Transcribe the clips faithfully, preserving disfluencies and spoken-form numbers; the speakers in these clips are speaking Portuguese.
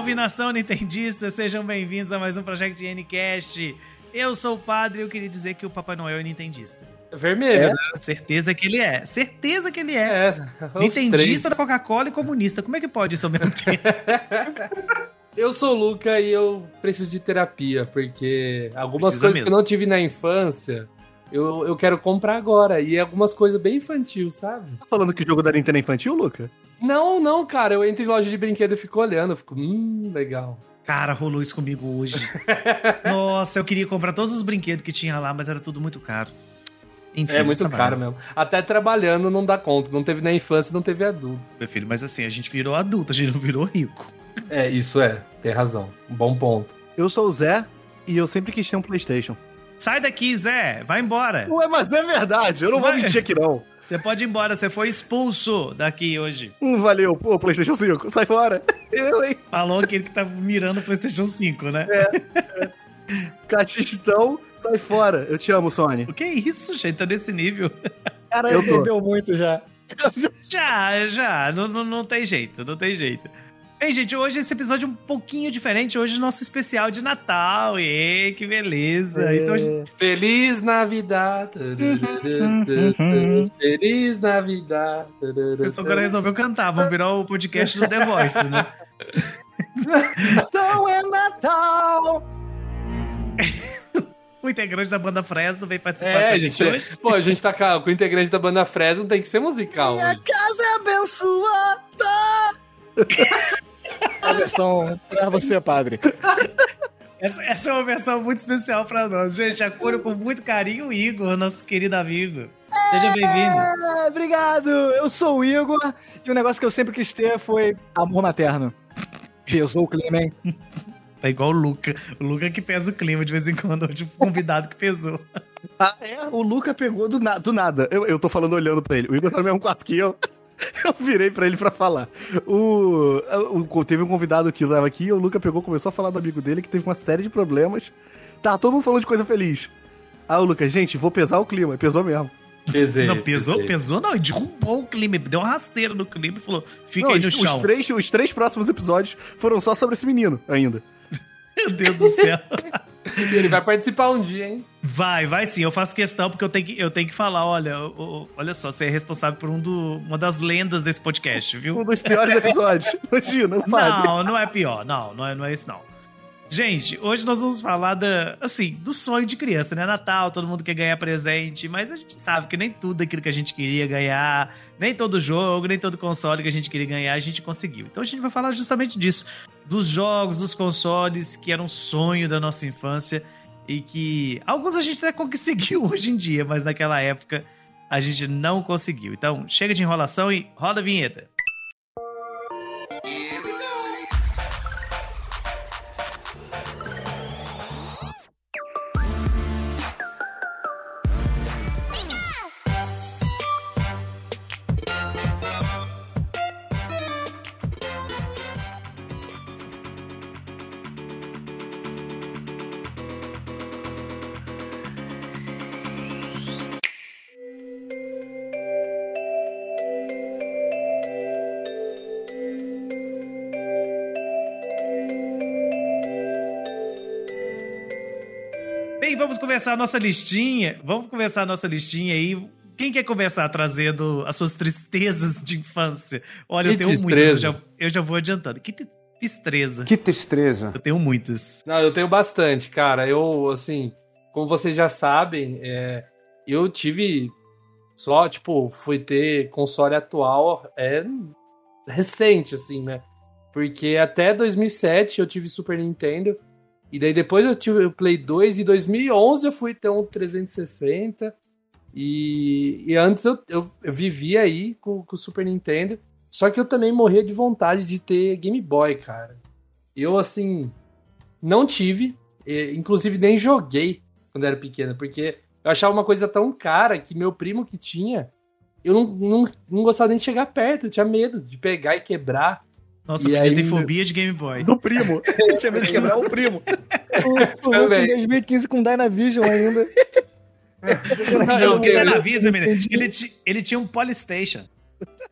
Salve, nação nintendista, sejam bem-vindos a mais um Project Ncast. Eu sou o Padre e eu queria dizer que o Papai Noel é nintendista. Vermelho, é? né? Certeza que ele é. Certeza que ele é. é Nintendista da Coca-Cola e comunista. Como é que pode isso ao mesmo tempo? Eu sou o Luca e eu preciso de terapia, porque algumas Precisa coisas mesmo. que eu não tive na infância, eu, eu quero comprar agora. E algumas coisas bem infantil, sabe? Tá falando que o jogo da Nintendo é infantil, Luca? Não, não, cara. Eu entro em loja de brinquedo e fico olhando. Eu fico, hum, legal. Cara, rolou isso comigo hoje. Nossa, eu queria comprar todos os brinquedos que tinha lá, mas era tudo muito caro. Enfim, É muito essa caro barra. mesmo. Até trabalhando não dá conta. Não teve na infância, não teve adulto. Meu filho, mas assim, a gente virou adulto, a gente não virou rico. É, isso é. Tem razão. Um bom ponto. Eu sou o Zé e eu sempre quis ter um PlayStation. Sai daqui, Zé, vai embora. Ué, mas é verdade, eu não vou Vai. mentir aqui não. Você pode ir embora, você foi expulso daqui hoje. Hum, valeu, pô, PlayStation cinco, sai fora. Eu, hein? Falou aquele que tá mirando o PlayStation cinco, né? Catistão, sai fora. Eu te amo, Sony. O que é isso, gente? Tá nesse nível. Cara, Eu tô. entendeu muito já. Já, já. Não, não, não tem jeito, não tem jeito. Bem, gente, hoje esse episódio é um pouquinho diferente. Hoje é o nosso especial de Natal. E que beleza. É. Então, a gente... Feliz Navidad. Feliz Navidad. o pessoal agora resolveu cantar. Vamos virar o podcast do The Voice, né? Então é Natal! O integrante da banda Fresno veio participar É, com a gente. gente hoje. Pô, a gente tá com com o integrante da banda Fresno, tem que ser musical. Minha Né? casa é abençoada! A versão pra você, padre. Essa, essa é uma versão muito especial pra nós. Gente, acolho com muito carinho o Igor, nosso querido amigo. Seja bem-vindo. É, obrigado! Eu sou o Igor e o negócio que eu sempre quis ter foi amor materno. Pesou o clima, hein? Tá igual o Luca. O Luca que pesa o clima de vez em quando. Hoje o convidado que pesou. Ah, é? O Luca pegou do, na- do nada. Eu, eu tô falando olhando pra ele. O Igor tá no mesmo quarto que eu. Eu virei pra ele pra falar. O, o- Teve um convidado que tava aqui, o Luca pegou, começou a falar do amigo dele, que teve uma série de problemas. Tá, todo mundo falando de coisa feliz. Ah, o Luca, gente, vou pesar o clima. Pesou mesmo. Pesei, Não, pesou, pesei. pesou não. Ele derrubou o clima. Deu uma rasteira no clima e falou, fica Não, aí no os, chão. os, três, os três próximos episódios foram só sobre esse menino ainda. Meu Deus do céu. E ele vai participar um dia, hein? Vai, vai sim. Eu faço questão porque eu tenho que, eu tenho que falar, olha, o- o- olha só, você é responsável por um do, uma das lendas desse podcast, viu? Um dos piores episódios. Imagina, o padre. Não, não é pior. Não, não é, não é isso não. Gente, hoje nós vamos falar da, assim, do sonho de criança, né? Natal, todo mundo quer ganhar presente, mas a gente sabe que nem tudo aquilo que a gente queria ganhar, nem todo jogo, nem todo console que a gente queria ganhar, a gente conseguiu. Então a gente vai falar justamente disso, dos jogos, dos consoles que eram um sonho da nossa infância e que alguns a gente até conseguiu hoje em dia, mas naquela época a gente não conseguiu. Então chega de enrolação e roda a vinheta. Bem, vamos começar a nossa listinha. Vamos começar a nossa listinha aí. Quem quer começar trazendo as suas tristezas de infância? Olha, Que eu tenho muitas, eu destreza. já, eu já vou adiantando. Que te- destreza. Que tristeza. Eu tenho muitas. Não, eu tenho bastante, cara. Eu, assim, como vocês já sabem, é, eu tive só, tipo, fui ter console atual é recente, assim, né? Porque até dois mil e sete eu tive Super Nintendo. E daí depois eu tive o Play dois. E em dois mil e onze eu fui ter um trezentos e sessenta. E, e antes eu, eu, eu vivia aí com, com o Super Nintendo. Só que eu também morria de vontade de ter Game Boy, cara. Eu, assim, não tive. eh, Inclusive nem joguei quando era pequeno. Porque eu achava uma coisa tão cara que meu primo que tinha... Eu não, não, não gostava nem de chegar perto. Eu tinha medo de pegar e quebrar. Nossa, E eu aí, tem fobia de Game Boy. Do primo. Tinha medo de quebrar o primo. O, o Luca Também. em dois mil e quinze com Dynavision ainda. Não, eu- porque eu- na Visa, menino, entendi. ele, ti- ele tinha um Polystation.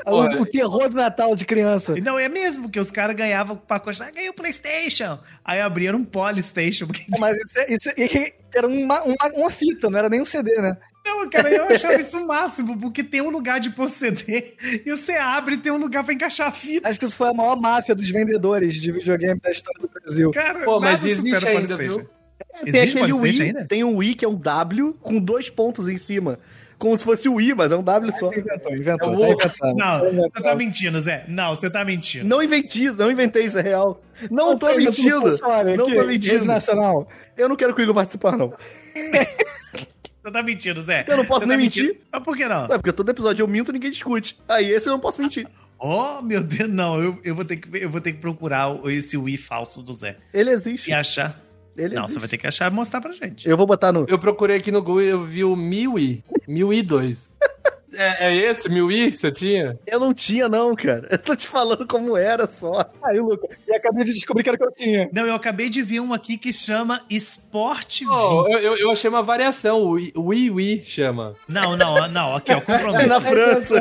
O, o terror do Natal de criança. Não, é mesmo, porque os caras ganhavam pacote. Ah, ganhei o PlayStation. Aí abriram um Polystation. Porque... Mas isso, é- isso é- era uma, uma, uma fita, não era nem um C D, né? Não, cara, eu achava isso o máximo, porque tem um lugar de pôr C D e você abre e tem um lugar pra encaixar a fita. Acho que isso foi a maior máfia dos vendedores de videogame da história do Brasil. Cara, Pô, mas nada existe supera o ainda, PlayStation. viu? Tem Existe aquele PlayStation Wii, ainda? tem um Wii que é um W com dois pontos em cima. Como se fosse o Wii, mas é um W só. Inventou, inventou. É o tá outro. inventando. Não, Tá você inventando. tá mentindo, Zé. Não, você tá mentindo. Não inventei, não inventei, isso é real. Não tô Tá inventando mentindo. console Não aqui, tô Rede mentindo. Nacional. Eu não quero que o Igor participar, não. Você tá mentindo, Zé. Eu não posso Você nem tá mentir. mentindo. Mas por que não? É porque todo episódio eu minto e ninguém discute. Aí esse eu não posso mentir. Oh, meu Deus, não. Eu, eu, vou ter que, eu vou ter que procurar o- esse Wii falso do Zé. Ele existe. E achar. Ele Não, existe. você vai ter que achar e mostrar pra gente. Eu vou botar no... Eu procurei aqui no Google e eu vi o MIUI. MIUI dois. É, é esse MIUI que você tinha? Eu não tinha, não, cara. Eu tô te falando como era só. Aí, Lucas. E acabei de descobrir que era o que eu tinha. Não, eu acabei de ver um aqui que chama Sport V. Oh, eu, eu, eu achei uma variação. O Wii Wii Wii chama. Não, não, não. Aqui, ó, É compromisso. na França.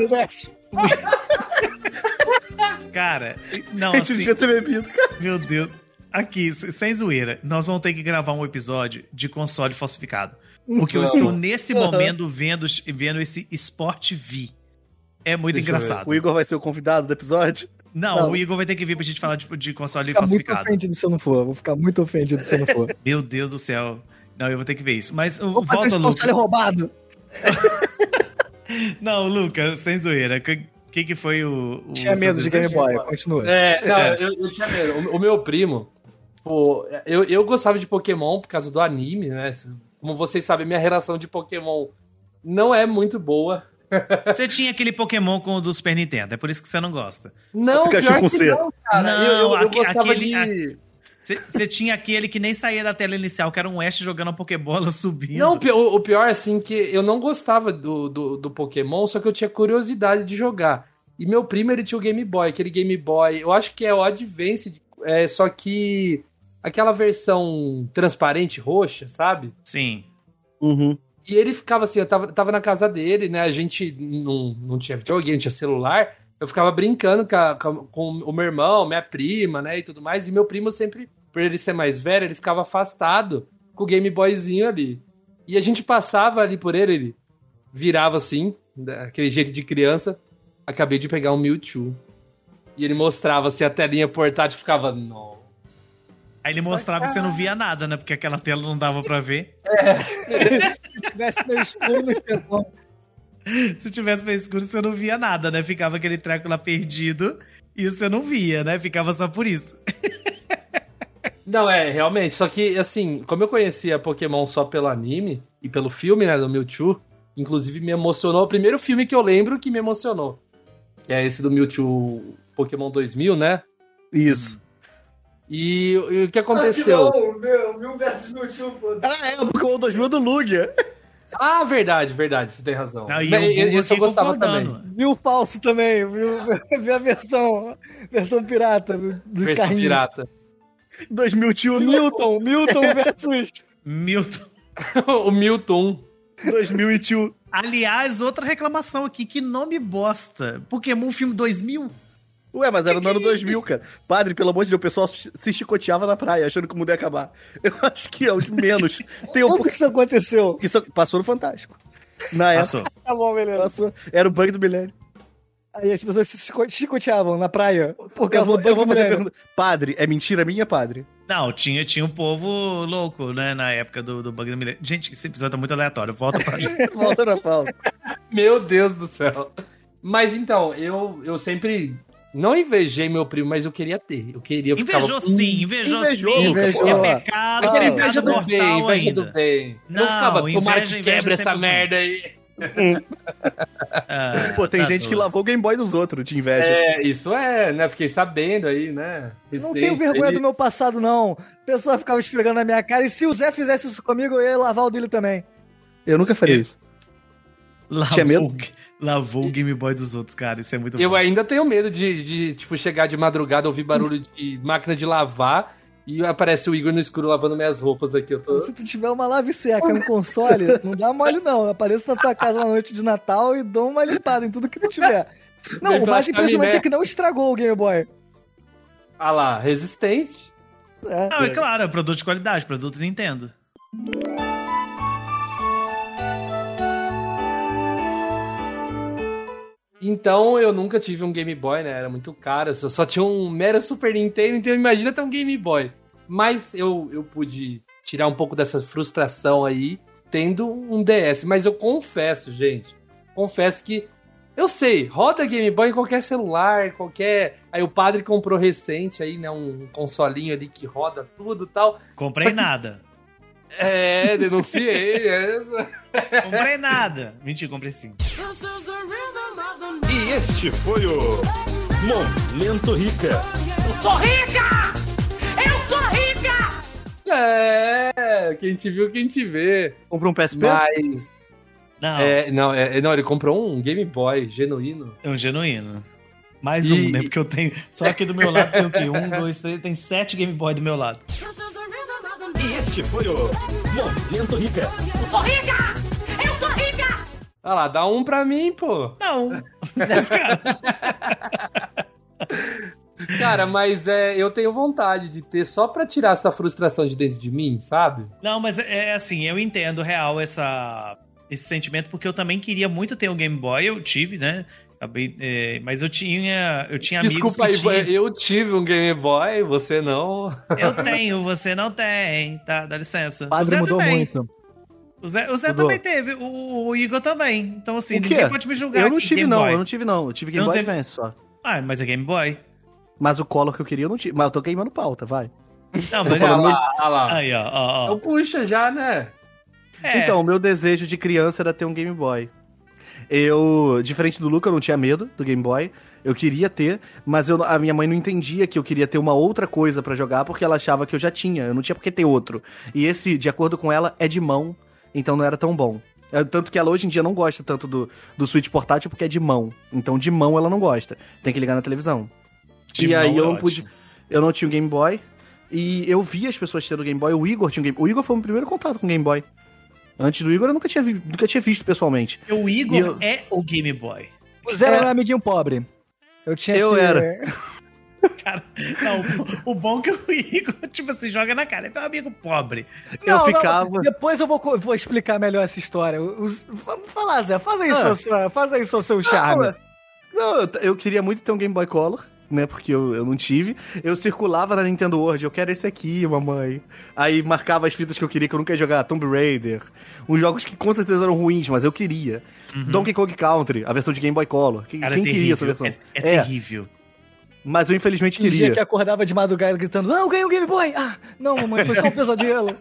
Cara, não, A gente assim, devia ter bebido, cara. meu Deus. Aqui, sem zoeira, nós vamos ter que gravar um episódio de console falsificado. Porque eu Vamos. estou nesse momento vendo, vendo esse Sport V. É muito Deixa eu ver. engraçado. O Igor vai ser o convidado do episódio? Não, Não. o Igor vai ter que vir pra gente falar de, de console Vou ficar muito falsificado. ofendido se eu não for. Vou ficar muito ofendido se eu não for. Meu Deus do céu. Não, eu vou ter que ver isso. Mas uh, Vou fazer volta, um console Luca. roubado. Não, Luca, sem zoeira. O que, que, que foi o. o Tinha seu medo de Game desejo? Boy. Continua. É, não, É. Eu, eu tinha medo. O, o meu primo, pô, eu, eu gostava de Pokémon por causa do anime, né? Como vocês sabem, minha relação de Pokémon não é muito boa. Você tinha aquele Pokémon com o do Super Nintendo, é por isso que você não gosta. Não, Pikachu pior com que C. não, cara. Não, eu, eu, eu aque- gostava aquele- de... Você você tinha aquele que nem saía da tela inicial, que era um Ash jogando a Pokébola subindo. Não, o pi- o, o pior, assim, que eu não gostava do, do, do Pokémon, só que eu tinha curiosidade de jogar. E meu primo, ele tinha o Game Boy, aquele Game Boy, eu acho que é o Advance, é, só que aquela versão transparente roxa, sabe? Sim. Uhum. E ele ficava assim, eu tava, tava na casa dele, né? A gente não, não tinha videogame, não tinha celular. Eu ficava brincando com, a- com, com o meu irmão, minha prima, né? E tudo mais. E meu primo sempre, por ele ser mais velho, ele ficava afastado com o Game Boyzinho ali. E a gente passava ali por ele, ele virava assim, daquele jeito de criança. Acabei de pegar um Mewtwo. E ele mostrava assim a telinha portátil e ficava, não. Aí ele mostrava e você não via nada, né? Porque aquela tela não dava pra ver. Se tivesse meu escuro no esquentão. Se tivesse meio escuro, você não via nada, né? Ficava aquele treco lá perdido e você não via, né? Ficava só por isso. Não, é, realmente. Só que, assim, como eu conhecia Pokémon só pelo anime e pelo filme, né, do Mewtwo, inclusive me emocionou. O primeiro filme que eu lembro que me emocionou. Que é esse do Mewtwo Pokémon dois mil, né? Isso. E, e o que aconteceu? meu, mil versus Mewtwo, pô. Ah, é, o Pokémon dois mil do Lugia. Ah, verdade, verdade, você tem razão. Não, e Mas eu vou esse eu aqui gostava concordando. também. Mil falso também, viu? Viu a versão, versão pirata do, do Versão carrinho. pirata. dois mil tio Milton, Milton versus... Milton. O Mewtwo. dois mil e tio. Aliás, outra reclamação aqui, que nome bosta. Pokémon filme dois mil? Ué, mas era no ano dois mil, cara. Padre, pelo amor de Deus, o pessoal se chicoteava na praia, achando que o mundo ia acabar. Eu acho que é o de menos. Tem um Como pouco... que isso aconteceu? Isso passou no Fantástico. Na época, Passou. Tá bom, beleza. passou. Era o bug do milênio. Aí as pessoas se chico- chicoteavam na praia. Por Eu causa vou, do eu vou bug fazer a milênio. pergunta. Padre, é mentira minha, padre? Não, tinha, tinha um povo louco, né? Na época do, do Bug do Milênio. Gente, esse episódio tá muito aleatório. Volta pra mim. Volta na pauta. Meu Deus do céu. Mas então, eu, eu sempre não invejei meu primo, mas eu queria ter. Eu queria, eu ficava... Invejou sim, invejou, Invejou, sim. invejou. É pecado, Aquele é Inveja pecado do mortal bem, inveja ainda. do bem. Não, eu ficava, tomara inveja- que inveja quebra essa sempre merda aí. Ah, Pô, tem tá gente que doido. lavou o Game Boy dos outros, de inveja. É, isso é, né? Fiquei sabendo aí, né? Não Recente, tenho vergonha ele- do meu passado, não. A pessoa ficava esfregando na minha cara. E se o Zé fizesse isso comigo, eu ia lavar o dele também. Eu nunca faria isso. Lavou, Tinha medo? o- lavou o Game Boy dos outros, cara. Isso é muito Eu bom. ainda tenho medo de, de, tipo, chegar de madrugada, ouvir barulho de máquina de lavar e aparece o Igor no escuro lavando minhas roupas aqui. Eu tô... Se tu tiver uma lave seca no console, não dá mole, não. Eu apareço na tua casa na noite de Natal e dou uma limpada em tudo que tu tiver. Não, Vem o pela mais impressionante chaminé. é que não estragou o Game Boy. Ah lá, resistente. É. Não, é claro, é produto de qualidade, produto Nintendo. Então eu nunca tive um Game Boy, né? Era muito caro. Eu só tinha um mero Super Nintendo, então imagina ter um Game Boy. Mas eu, eu pude tirar um pouco dessa frustração aí, tendo um D S. Mas eu confesso, gente, confesso que eu sei, roda Game Boy em qualquer celular, qualquer... Aí o padre comprou recente aí, né? Um consolinho ali que roda tudo e tal. Comprei Só que- nada. É, denunciei. é. Comprei nada. Mentira, comprei sim. E este foi o Momento Rica. É, quem te viu, quem te vê. Comprou um P S P? Mas... Não, É, não, é, não, ele comprou um Game Boy genuíno. é um genuíno. Mais E- um, né? Porque eu tenho. Só aqui do meu lado tem o quê? Um, dois, três. Tem sete Game Boy do meu lado. E este foi o Momento Rica. Ah lá, dá um pra mim, pô. Não. Mas, cara, Cara, mas é, eu tenho vontade de ter só pra tirar essa frustração de dentro de mim, sabe? não, mas é é assim, eu entendo real essa, esse sentimento, porque eu também queria muito ter um Game Boy. Eu tive, né? Acabei, é, mas eu tinha, eu tinha amigos Desculpa que aí, tinham. eu tive um Game Boy, você não. Eu tenho, você não tem. Tá, dá licença. O padre Zé mudou também. muito. O Zé, o Zé Mudou. também teve, o, o Igor também. Então, assim, O quê? ninguém pode me julgar. Eu não aqui, tive, Game não. Boy. Eu não tive, não. Eu tive Você Game não Boy teve? Advance só. Ah, mas é Game Boy. Mas o Color que eu queria eu não tive. Mas eu tô queimando pauta, vai. Não, Tô mas falando olha lá, olha lá. Aí, ó, ó, ó. Eu puxa já, né? É, Então, o meu desejo de criança era ter um Game Boy. Eu, diferente do Luca, eu não tinha medo do Game Boy. Eu queria ter, mas eu- a minha mãe não entendia que eu queria ter uma outra coisa pra jogar, porque ela achava que eu já tinha. Eu não tinha por que ter outro. E esse, de acordo com ela, é de mão, então não era tão bom. É, tanto que ela hoje em dia não gosta tanto do, do Switch portátil, porque é de mão. Então de mão ela não gosta. Tem que ligar na televisão. de e aí mão eu é não pude. ótimo. Eu não tinha um Game Boy. E eu vi as pessoas tendo Game Boy. O Igor tinha um Game Boy. O Igor foi o meu primeiro contato com Game Boy. Antes do Igor eu nunca tinha, vi- nunca tinha visto pessoalmente. O Igor E eu- é o Game Boy. O Zé era meu amiguinho pobre. Eu tinha Eu que... era. Cara, não, o, o bom é que o Igor, tipo assim, joga na cara. É meu amigo pobre. Eu Não, não, ficava- depois eu vou, co- vou explicar melhor essa história. Os- vamos falar, Zé. Faz aí, Ah. seu, faz aí seu, seu charme. Não, não, eu, eu queria muito ter um Game Boy Color, né? Porque eu, eu não tive. Eu circulava na Nintendo World, eu quero esse aqui, mamãe. Aí marcava as fitas que eu queria, que eu nunca ia jogar, Tomb Raider. Uns jogos que com certeza eram ruins, mas eu queria. Donkey Kong Country, a versão de Game Boy Color. Quem, Cara, quem é queria essa terrível. versão? É, é terrível. Mas eu infelizmente Um dia queria. que acordava de madrugada gritando, não, eu ganhei o Game Boy! Ah, não, mamãe, foi só um pesadelo.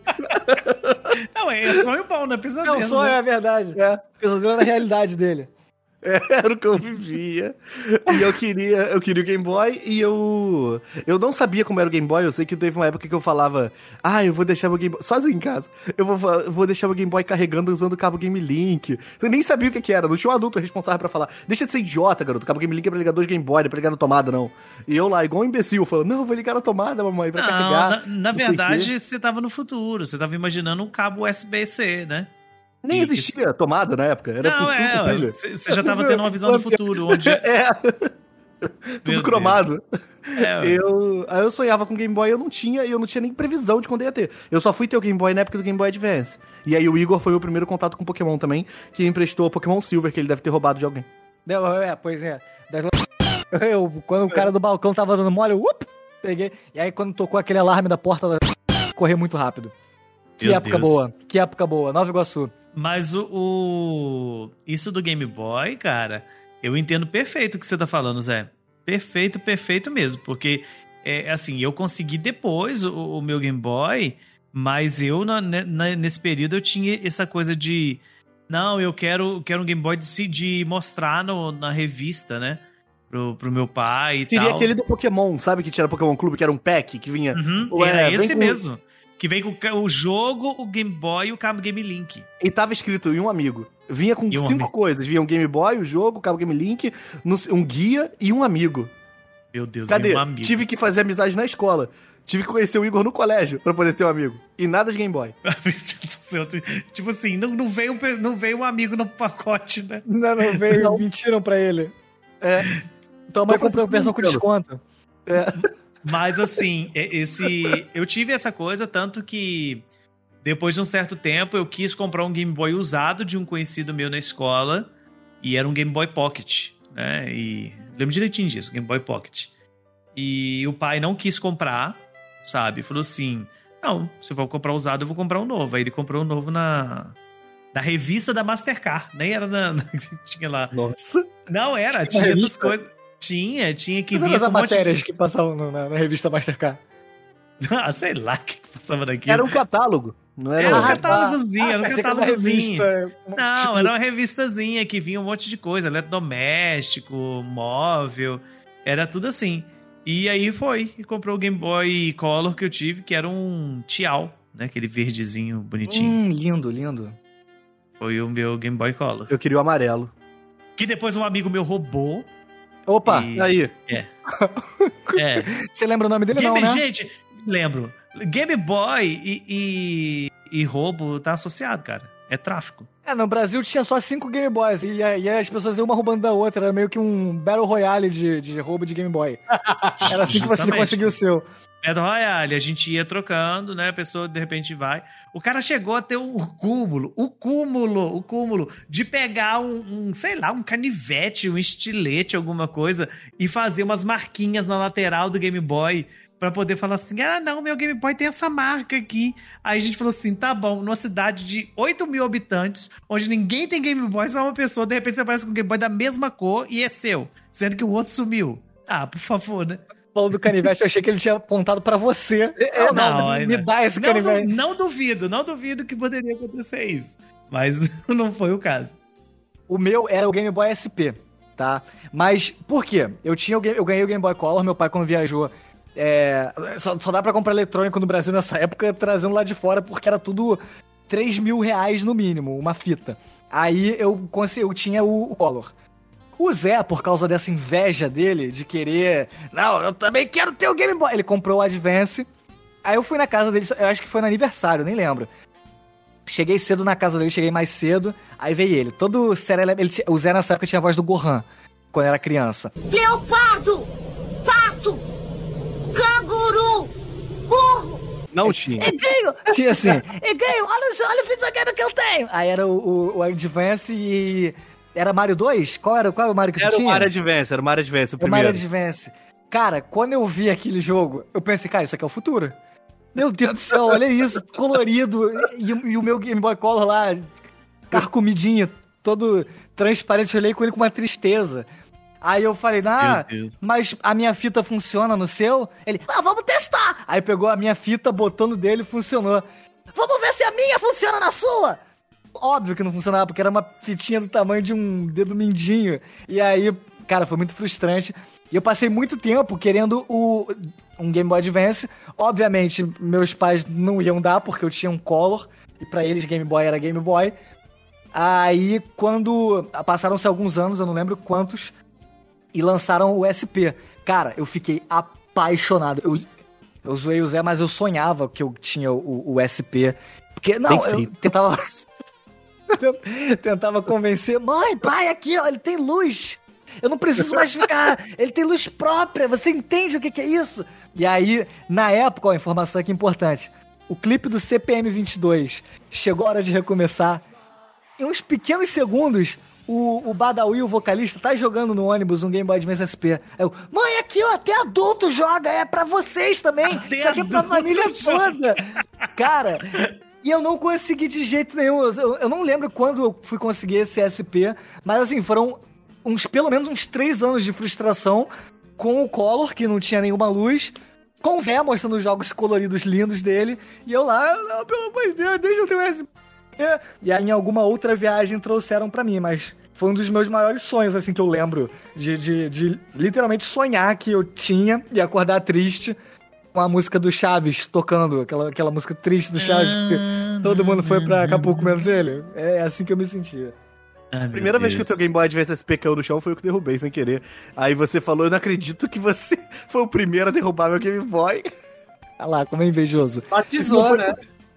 Não, é sonho bom, não é pesadelo. Não, só né? é a verdade. É. O pesadelo era a realidade dele. Era o que eu vivia. E eu queria, eu queria o Game Boy e eu. Eu não sabia como era o Game Boy. Eu sei que teve uma época que eu falava, ah, eu vou deixar meu Game Boy. Sozinho em casa. Eu vou, fa- eu vou deixar meu Game Boy carregando usando o cabo Game Link. Eu nem sabia o que, que era. Não tinha um adulto responsável pra falar. Deixa de ser idiota, garoto. O cabo Game Link é pra ligar dois Game Boy, não é pra ligar na tomada, não. E eu lá, igual um imbecil, falando, não, eu vou ligar na tomada, mamãe, pra Não, carregar. na, na não sei o verdade, você tava no futuro. Você tava imaginando um cabo U S B C, né? Nem Isso. existia tomada na época. Era Não, tudo é, com ué, pilha. você você já tava tendo uma visão do futuro, onde... É. Tudo Meu cromado. É, ué. Eu, aí eu sonhava com Game Boy, eu não tinha, e eu não tinha nem previsão de quando ia ter. Eu só fui ter o Game Boy na época do Game Boy Advance. E aí o Igor foi o primeiro contato com Pokémon também, que emprestou o Pokémon Silver, que ele deve ter roubado de alguém. Deu- É, pois é. Da- Eu, quando o cara do balcão tava dando mole, eu up, peguei. E aí quando tocou aquele alarme da porta, ela correu muito rápido. Que Meu época Deus. boa. Que época boa. Nova Iguaçu. Mas o, o- isso do Game Boy, cara, eu entendo perfeito o que você tá falando, Zé. Perfeito, perfeito mesmo. Porque, é, assim, eu consegui depois o, o meu Game Boy, mas eu, na- na- nesse período, eu tinha essa coisa de... Não, eu quero, quero um Game Boy de, se- de mostrar no, na revista, né? Pro, pro meu pai e Queria tal. aquele do Pokémon, sabe que tinha no Pokémon Clube, que era um pack, que vinha... Uhum, Ué, era vem esse com- mesmo. Que vem com o ca- o jogo, o Game Boy e o cabo Game Link. E tava escrito em um amigo. Vinha com E um cinco amigo. coisas. Vinha um Game Boy, o jogo, o cabo Game Link, no- um guia e um amigo. Meu Deus, Cadê? meu amigo. Tive que fazer amizade na escola. Tive que conhecer o Igor no colégio pra poder ter um amigo. E nada de Game Boy. Meu Deus do céu. Tipo assim, não, não, veio, um pe- não veio um amigo no pacote, né? Não, não veio, mentiram pra ele. É. Tua mãe Tô comprou a versão com desconto. É. Mas assim, é- esse. Eu tive essa coisa, tanto que depois de um certo tempo eu quis comprar um Game Boy usado de um conhecido meu na escola. E era um Game Boy Pocket, né? E lembro direitinho disso, Game Boy Pocket. E o pai não quis comprar, sabe? Falou assim: não, se eu for comprar usado, eu vou comprar um novo. Aí ele comprou um novo na. Na revista da Mastercard. Nem era na. na tinha lá. Nossa. Não era, Tinha tinha essas revista? coisas. Tinha, tinha que Quais eram vir as com um monte de- matérias que passavam no- na, na revista Mastercard? Ah, sei lá o que que passava daquilo. Era um catálogo. Não era. Era um Ah, catálogozinho, era um pensei que era uma catálogozinho. revista, Não, tipo, era uma revistazinha que vinha um monte de coisa, eletrodoméstico, móvel, era tudo assim. E aí foi, e comprou o Game Boy Color que eu tive, que era um Tial, né? Aquele verdezinho bonitinho. Hum, lindo, lindo. Foi o meu Game Boy Color. Eu queria o amarelo. Que depois um amigo meu roubou. Opa, E- Aí. É. você lembra o nome dele Game, não, né? Gente, lembro. Game Boy e, e, e roubo tá associado, cara. É tráfico. É, no Brasil tinha só cinco Game Boys e, e as pessoas iam uma roubando da outra. Era meio que um Battle Royale de, de roubo de Game Boy. Era assim que você Justamente. conseguiu o seu. Battle Royale, a gente ia trocando, né? A pessoa de repente vai. O cara chegou a ter um cúmulo, o cúmulo, o cúmulo de pegar um, um, sei lá, um canivete, um estilete, alguma coisa, e fazer umas marquinhas na lateral do Game Boy pra poder falar assim: ah, não, meu Game Boy tem essa marca aqui. Aí a gente falou assim: tá bom, numa cidade de oito mil habitantes, onde ninguém tem Game Boy, só uma pessoa, de repente você aparece com um Game Boy da mesma cor e é seu, sendo que o outro sumiu. Ah, por favor, né? Falando do canivete, eu achei que ele tinha apontado pra você. É, não, não, me ainda. dá esse Não, canivete. du- não duvido, não duvido que poderia acontecer isso. Mas não foi o caso. O meu era o Game Boy S P, tá? Mas por quê? Eu, tinha o Game- eu ganhei o Game Boy Color, meu pai quando viajou... é, só, só dá pra comprar eletrônico no Brasil nessa época, trazendo lá de fora, porque era tudo três mil reais no mínimo, uma fita. Aí eu, consegui, eu tinha o, o Color. O Zé, por causa dessa inveja dele, de querer... Não, eu também quero ter o Game Boy. Ele comprou o Advance. Aí eu fui na casa dele, eu acho que foi no aniversário, nem lembro. Cheguei cedo na casa dele, cheguei mais cedo. Aí veio ele, todo serelepe. Ele tinha- O Zé nessa época tinha a voz do Gohan, quando era criança. Leopardo! Pato! Canguru! Burro! Não tinha. Eguinho! Tinha assim, Eguinho, olha, só, olha o videogame que eu tenho! Aí era o, o, o Advance e... Era Mario dois? Qual era, qual era o Mario que tu Era o tinha? Mario Advance, era o Mario Advance, o O Mario primeiro. Advance. Cara, quando eu vi aquele jogo, eu pensei, cara, isso aqui é o futuro. Meu Deus do céu, olha isso, colorido. E, e o meu Game Boy Color lá, carcomidinho, todo transparente. Eu olhei com ele com uma tristeza. Aí eu falei, ah, Meu Deus. mas a minha fita funciona no seu? Ele, ah, vamos testar! Aí pegou a minha fita, botou no dele e funcionou. Vamos ver se a minha funciona na sua! Óbvio que não funcionava, porque era uma fitinha do tamanho de um dedo mindinho. E aí, cara, foi muito frustrante. E eu passei muito tempo querendo o, um Game Boy Advance. Obviamente, meus pais não iam dar, porque eu tinha um Color. E pra eles, Game Boy era Game Boy. Aí, quando passaram-se alguns anos, eu não lembro quantos, e lançaram o S P. Cara, eu fiquei apaixonado. Eu, eu zoei o Zé, mas eu sonhava que eu tinha o, o S P. Porque, não, Bem eu feito. tentava... Tentava convencer, mãe, pai, aqui, ó, ele tem luz. Eu não preciso mais ficar. Ele tem luz própria, você entende o que, que é isso? E aí, na época, ó, informação aqui importante: o clipe do C P M vinte e dois chegou a hora de recomeçar. Em uns pequenos segundos, o, o Badawi, o vocalista, tá jogando no ônibus um Game Boy Advance S P. Aí eu, mãe, aqui, ó, até adulto joga, é pra vocês também. Até Isso aqui é pra adulto família joga. toda. Cara. E eu não consegui de jeito nenhum. Eu, eu não lembro quando eu fui conseguir esse S P, mas assim, foram uns pelo menos uns três anos de frustração com o Color, que não tinha nenhuma luz, com o Zé mostrando os jogos coloridos lindos dele, e eu lá, não, pelo amor de Deus, deixa eu ter um S P. E aí em alguma outra viagem trouxeram pra mim, mas foi um dos meus maiores sonhos, assim, que eu lembro, de, de, de literalmente sonhar que eu tinha e acordar triste com a música do Chaves tocando, aquela, aquela música triste do Chaves, que todo mundo foi pra Acapulco menos ele. É assim que eu me sentia. Ai, A primeira meu vez que o Deus. teu Game Boy Advance S P caiu no chão foi eu que derrubei sem querer. Aí você falou, eu não acredito que você foi o primeiro a derrubar meu Game Boy. Olha lá, como é invejoso. Batizou, Não foi né?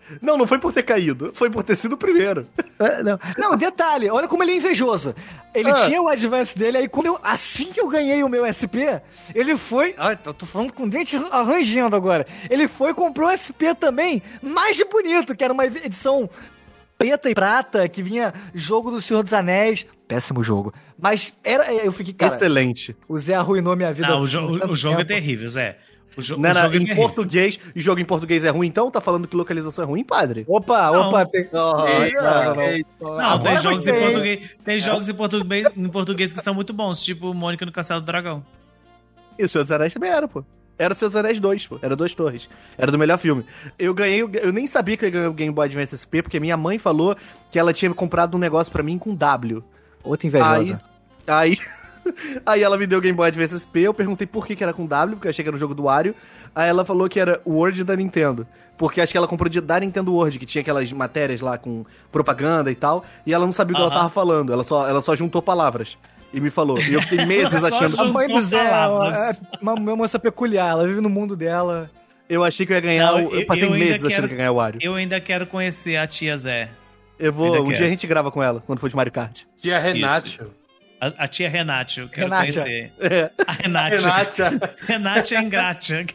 Não, não foi por ter caído, foi por ter sido o primeiro. É, não. não, detalhe, olha como ele é invejoso. Ele Ah. tinha o Advance dele, aí quando eu, assim que eu ganhei o meu S P, ele foi... Ai, eu tô falando com dente arranjando agora. Ele foi e comprou o S P também, mais bonito, que era uma edição preta e prata, que vinha jogo do Senhor dos Anéis. Péssimo jogo. Mas era, eu fiquei, cara... Excelente. O Zé arruinou minha vida. Não, o, jo por o, tanto o jogo tempo. é terrível, Zé. O, jo Não, o não, jogo é em terrível. português, e jogo em português é ruim, então? Tá falando que localização é ruim, padre? Opa, Não. opa, tem... Olha. não, não, Ei, Não, Agora tem jogos, em gostei, hein? português, tem jogos em português, em português que são muito bons, tipo Mônica no Castelo do Dragão. E o Senhor dos Anéis também era, pô. Era o Senhor dos Anéis dois, pô. Era Dois Torres. Era do melhor filme. Eu ganhei, eu nem sabia que eu ganhei o Game Boy Advance S P, porque minha mãe falou que ela tinha comprado um negócio pra mim com W. Outra invejosa. Aí, aí ela me deu o Game Boy Advance S P, eu perguntei por que que era com W, porque eu achei que era um jogo do Wario. Aí ela falou que era o Word da Nintendo. Porque acho que ela comprou de, da Nintendo Word, que tinha aquelas matérias lá com propaganda e tal. E ela não sabia o que Aham. ela tava falando. Ela só, ela só juntou palavras. E me falou. E eu fiquei meses Ela só achando... A mãe do Zé é palavras. uma, uma moça peculiar, ela vive no mundo dela. Eu achei que eu ia ganhar... Não, o- eu eu- passei eu ainda meses achando quero- que ia ganhar o Wario. Eu ainda quero conhecer a tia Zé. Eu vou... ainda Um quero. dia a gente grava com ela, quando for de Mario Kart. Tia Renato. A, a tia Renate, eu quero Renatia. conhecer. É. A Renate. Renato. Renate é ingrata.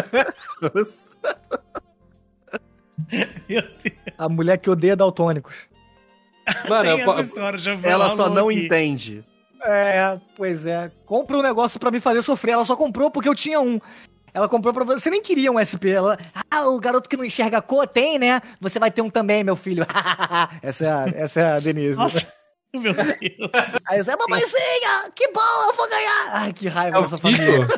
Meu Deus. A mulher que odeia daltônicos. Mano, Tem eu, po- essa história, já vou Ela lá só no não aqui. entende. É, pois é. Compra um negócio pra me fazer sofrer. Ela só comprou porque eu tinha um. Ela comprou pra você. Você nem queria um S P. Ela. Ah, o garoto que não enxerga a cor tem, né? Você vai ter um também, meu filho. essa, é a, essa é a Denise. Nossa, meu Deus. Aí você, mamãezinha, que bom, eu vou ganhar. Ai, que raiva é o dessa família.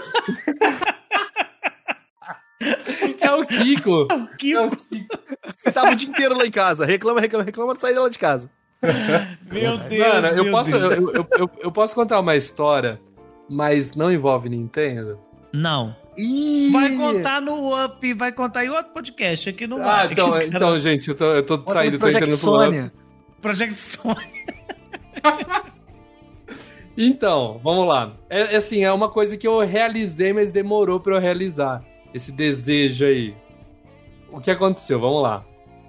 Kiko. É o Kiko. Que É o Kiko. Tava o dia inteiro lá em casa. Reclama, reclama, reclama, não saí lá de casa. Meu Deus. Mano, eu meu posso, Deus. eu, eu, eu, eu posso contar uma história, mas não envolve Nintendo? Não. Ih, Vai contar no Up, vai contar em outro podcast. Aqui não Ah, vai. então, Esse cara- então gente, eu tô, eu tô Bota saindo, no tô Project entrando pro Up. Sony. Project Sony. Então, vamos lá. É, é assim, é uma coisa que eu realizei, mas demorou pra eu realizar. Esse desejo aí. O que aconteceu? Vamos lá.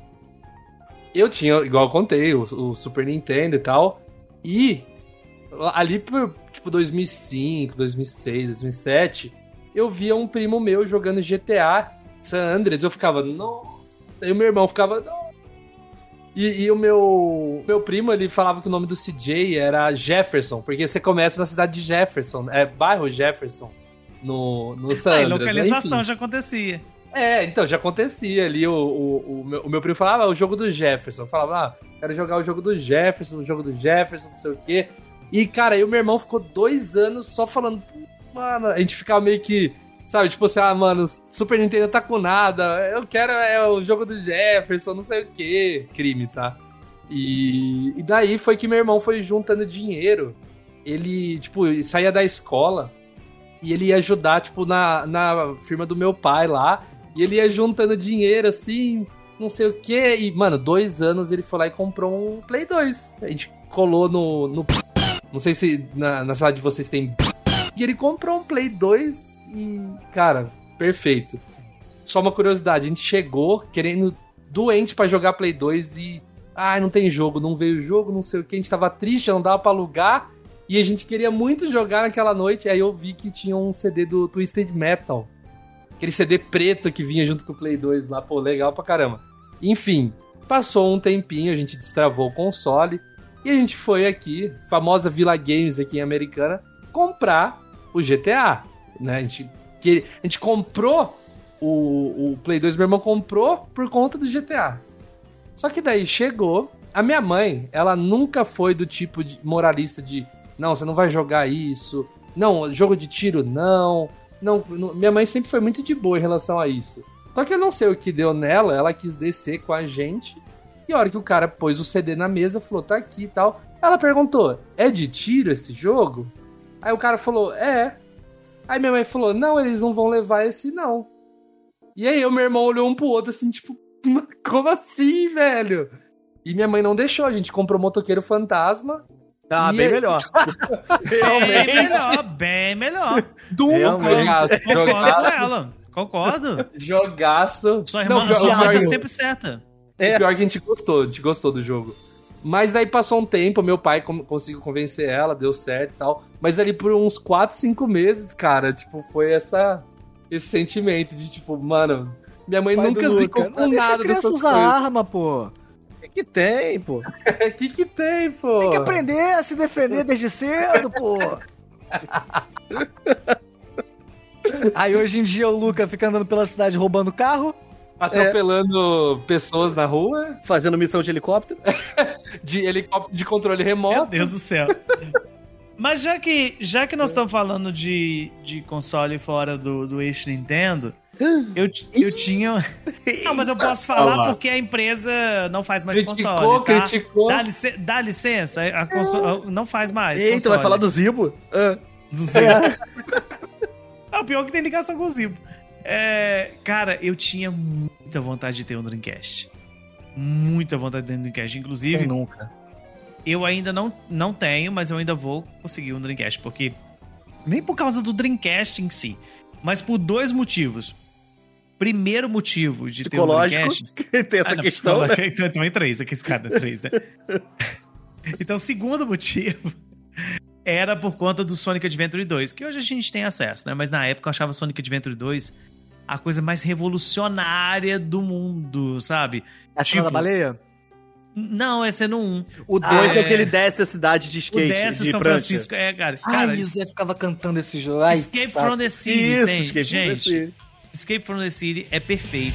Eu tinha, igual eu contei, o, o Super Nintendo e tal. E ali por, tipo, dois mil e cinco, dois mil e seis, dois mil e sete, eu via um primo meu jogando G T A San Andreas. Eu ficava, não. Aí o meu irmão ficava, não. E, e o meu, meu primo, ele falava que o nome do C J era Jefferson, porque você começa na cidade de Jefferson, é bairro Jefferson, no, no San Ah, e Andreas. localização Enfim. já acontecia. É, então, já acontecia ali, o, o, o, meu, o meu primo falava, ah, o jogo do Jefferson. Eu falava, ah, quero jogar o jogo do Jefferson, o jogo do Jefferson, não sei o quê. E, cara, aí o meu irmão ficou dois anos só falando, mano, a gente ficava meio que, sabe, tipo assim, ah, mano, Super Nintendo tá com nada, eu quero é o jogo do Jefferson, não sei o quê. Crime, tá? E, e daí foi que meu irmão foi juntando dinheiro. Ele, tipo, saía da escola e ele ia ajudar, tipo, na, na firma do meu pai lá. E ele ia juntando dinheiro, assim, não sei o quê. E, mano, dois anos ele foi lá e comprou um Play dois. A gente colou no... no não sei se na, na sala de vocês tem... E ele comprou um Play dois e, cara, perfeito. Só uma curiosidade, a gente chegou querendo doente pra jogar Play dois e... Ai, não tem jogo, não veio jogo, não sei o que. A gente tava triste, não dava pra alugar. E a gente queria muito jogar naquela noite. Aí eu vi que tinha um C D do Twisted Metal. Aquele C D preto que vinha junto com o Play dois lá. Pô, legal pra caramba. Enfim, passou um tempinho, a gente destravou o console. E a gente foi aqui, famosa Villa Games aqui em Americana, comprar o G T A. Né? A, gente, que, a gente comprou o, o Play dois, meu irmão comprou por conta do G T A. Só que daí chegou... A minha mãe, ela nunca foi do tipo de moralista de... Não, você não vai jogar isso. Não, jogo de tiro, não. Não, não. Minha mãe sempre foi muito de boa em relação a isso. Só que eu não sei o que deu nela, ela quis descer com a gente. E a hora que o cara pôs o C D na mesa, falou, tá aqui e tal. Ela perguntou, é de tiro esse jogo? Aí o cara falou, é. Aí minha mãe falou, não, eles não vão levar esse não. E aí o meu irmão olhou um pro outro assim, tipo, como assim, velho? E minha mãe não deixou, a gente comprou o Motoqueiro Fantasma. Ah, E bem é- melhor. Bem melhor, bem melhor. Doom, Jogaço, Concordo com jogaço, ela. Concordo. jogaço. Sua irmã, Não, sua pior- irmã tá pior- sempre certa. É. O pior é que a gente gostou, a gente gostou do jogo. Mas daí passou um tempo, meu pai com- conseguiu convencer ela, deu certo e tal. Mas ali por uns quatro, cinco meses, cara, tipo, foi essa, esse sentimento de tipo, mano, minha mãe Pai nunca do zicou Luca. com Não, deixa a nada criança dessas usar coisas. arma, pô. O que tem, pô? O que que tem, pô? Tem que aprender a se defender desde cedo, pô. Aí hoje em dia o Luca fica andando pela cidade roubando carro. Atropelando pessoas na rua, Fazendo missão de helicóptero. de helicóptero de controle Meu remoto. Deus do céu. Mas já que, já que nós estamos falando de, de console fora do, do eixo Nintendo, eu, ti- eu tinha... Não, mas eu posso falar Olha lá. porque a empresa não faz mais Criticou, console, tá? criticou. Dá, lice- dá licença, a console não faz mais Eita, console. vai falar do Zibo? Ah. Do Zibo. Não, pior que tem ligação com o Zibo. É, cara, eu tinha muita vontade de ter um Dreamcast. Muita vontade de ter um Dreamcast. Inclusive, Quem nunca? eu ainda não, não tenho, mas eu ainda vou conseguir um Dreamcast. Porque, nem por causa do Dreamcast em si, mas por dois motivos. Primeiro motivo de ter um Psicológico. Dreamcast... Tem essa Ah, não, questão, né? psicológico, então, também três, aqui esse cara, três, né? Então, o segundo motivo era por conta do Sonic Adventure dois, que hoje a gente tem acesso, né? Mas na época eu achava Sonic Adventure dois a coisa mais revolucionária do mundo, sabe? A cena da baleia? Não, esse é no um. O dois Ah, é que ele é. desce a cidade de O skate, Desce de São prancha. Francisco. É, cara. cara Ai, o Zé ficava cantando esse jogo. Ai, Escape saco. from the City, Isso, gente. Escape from the gente, City. Escape from the City é perfeito.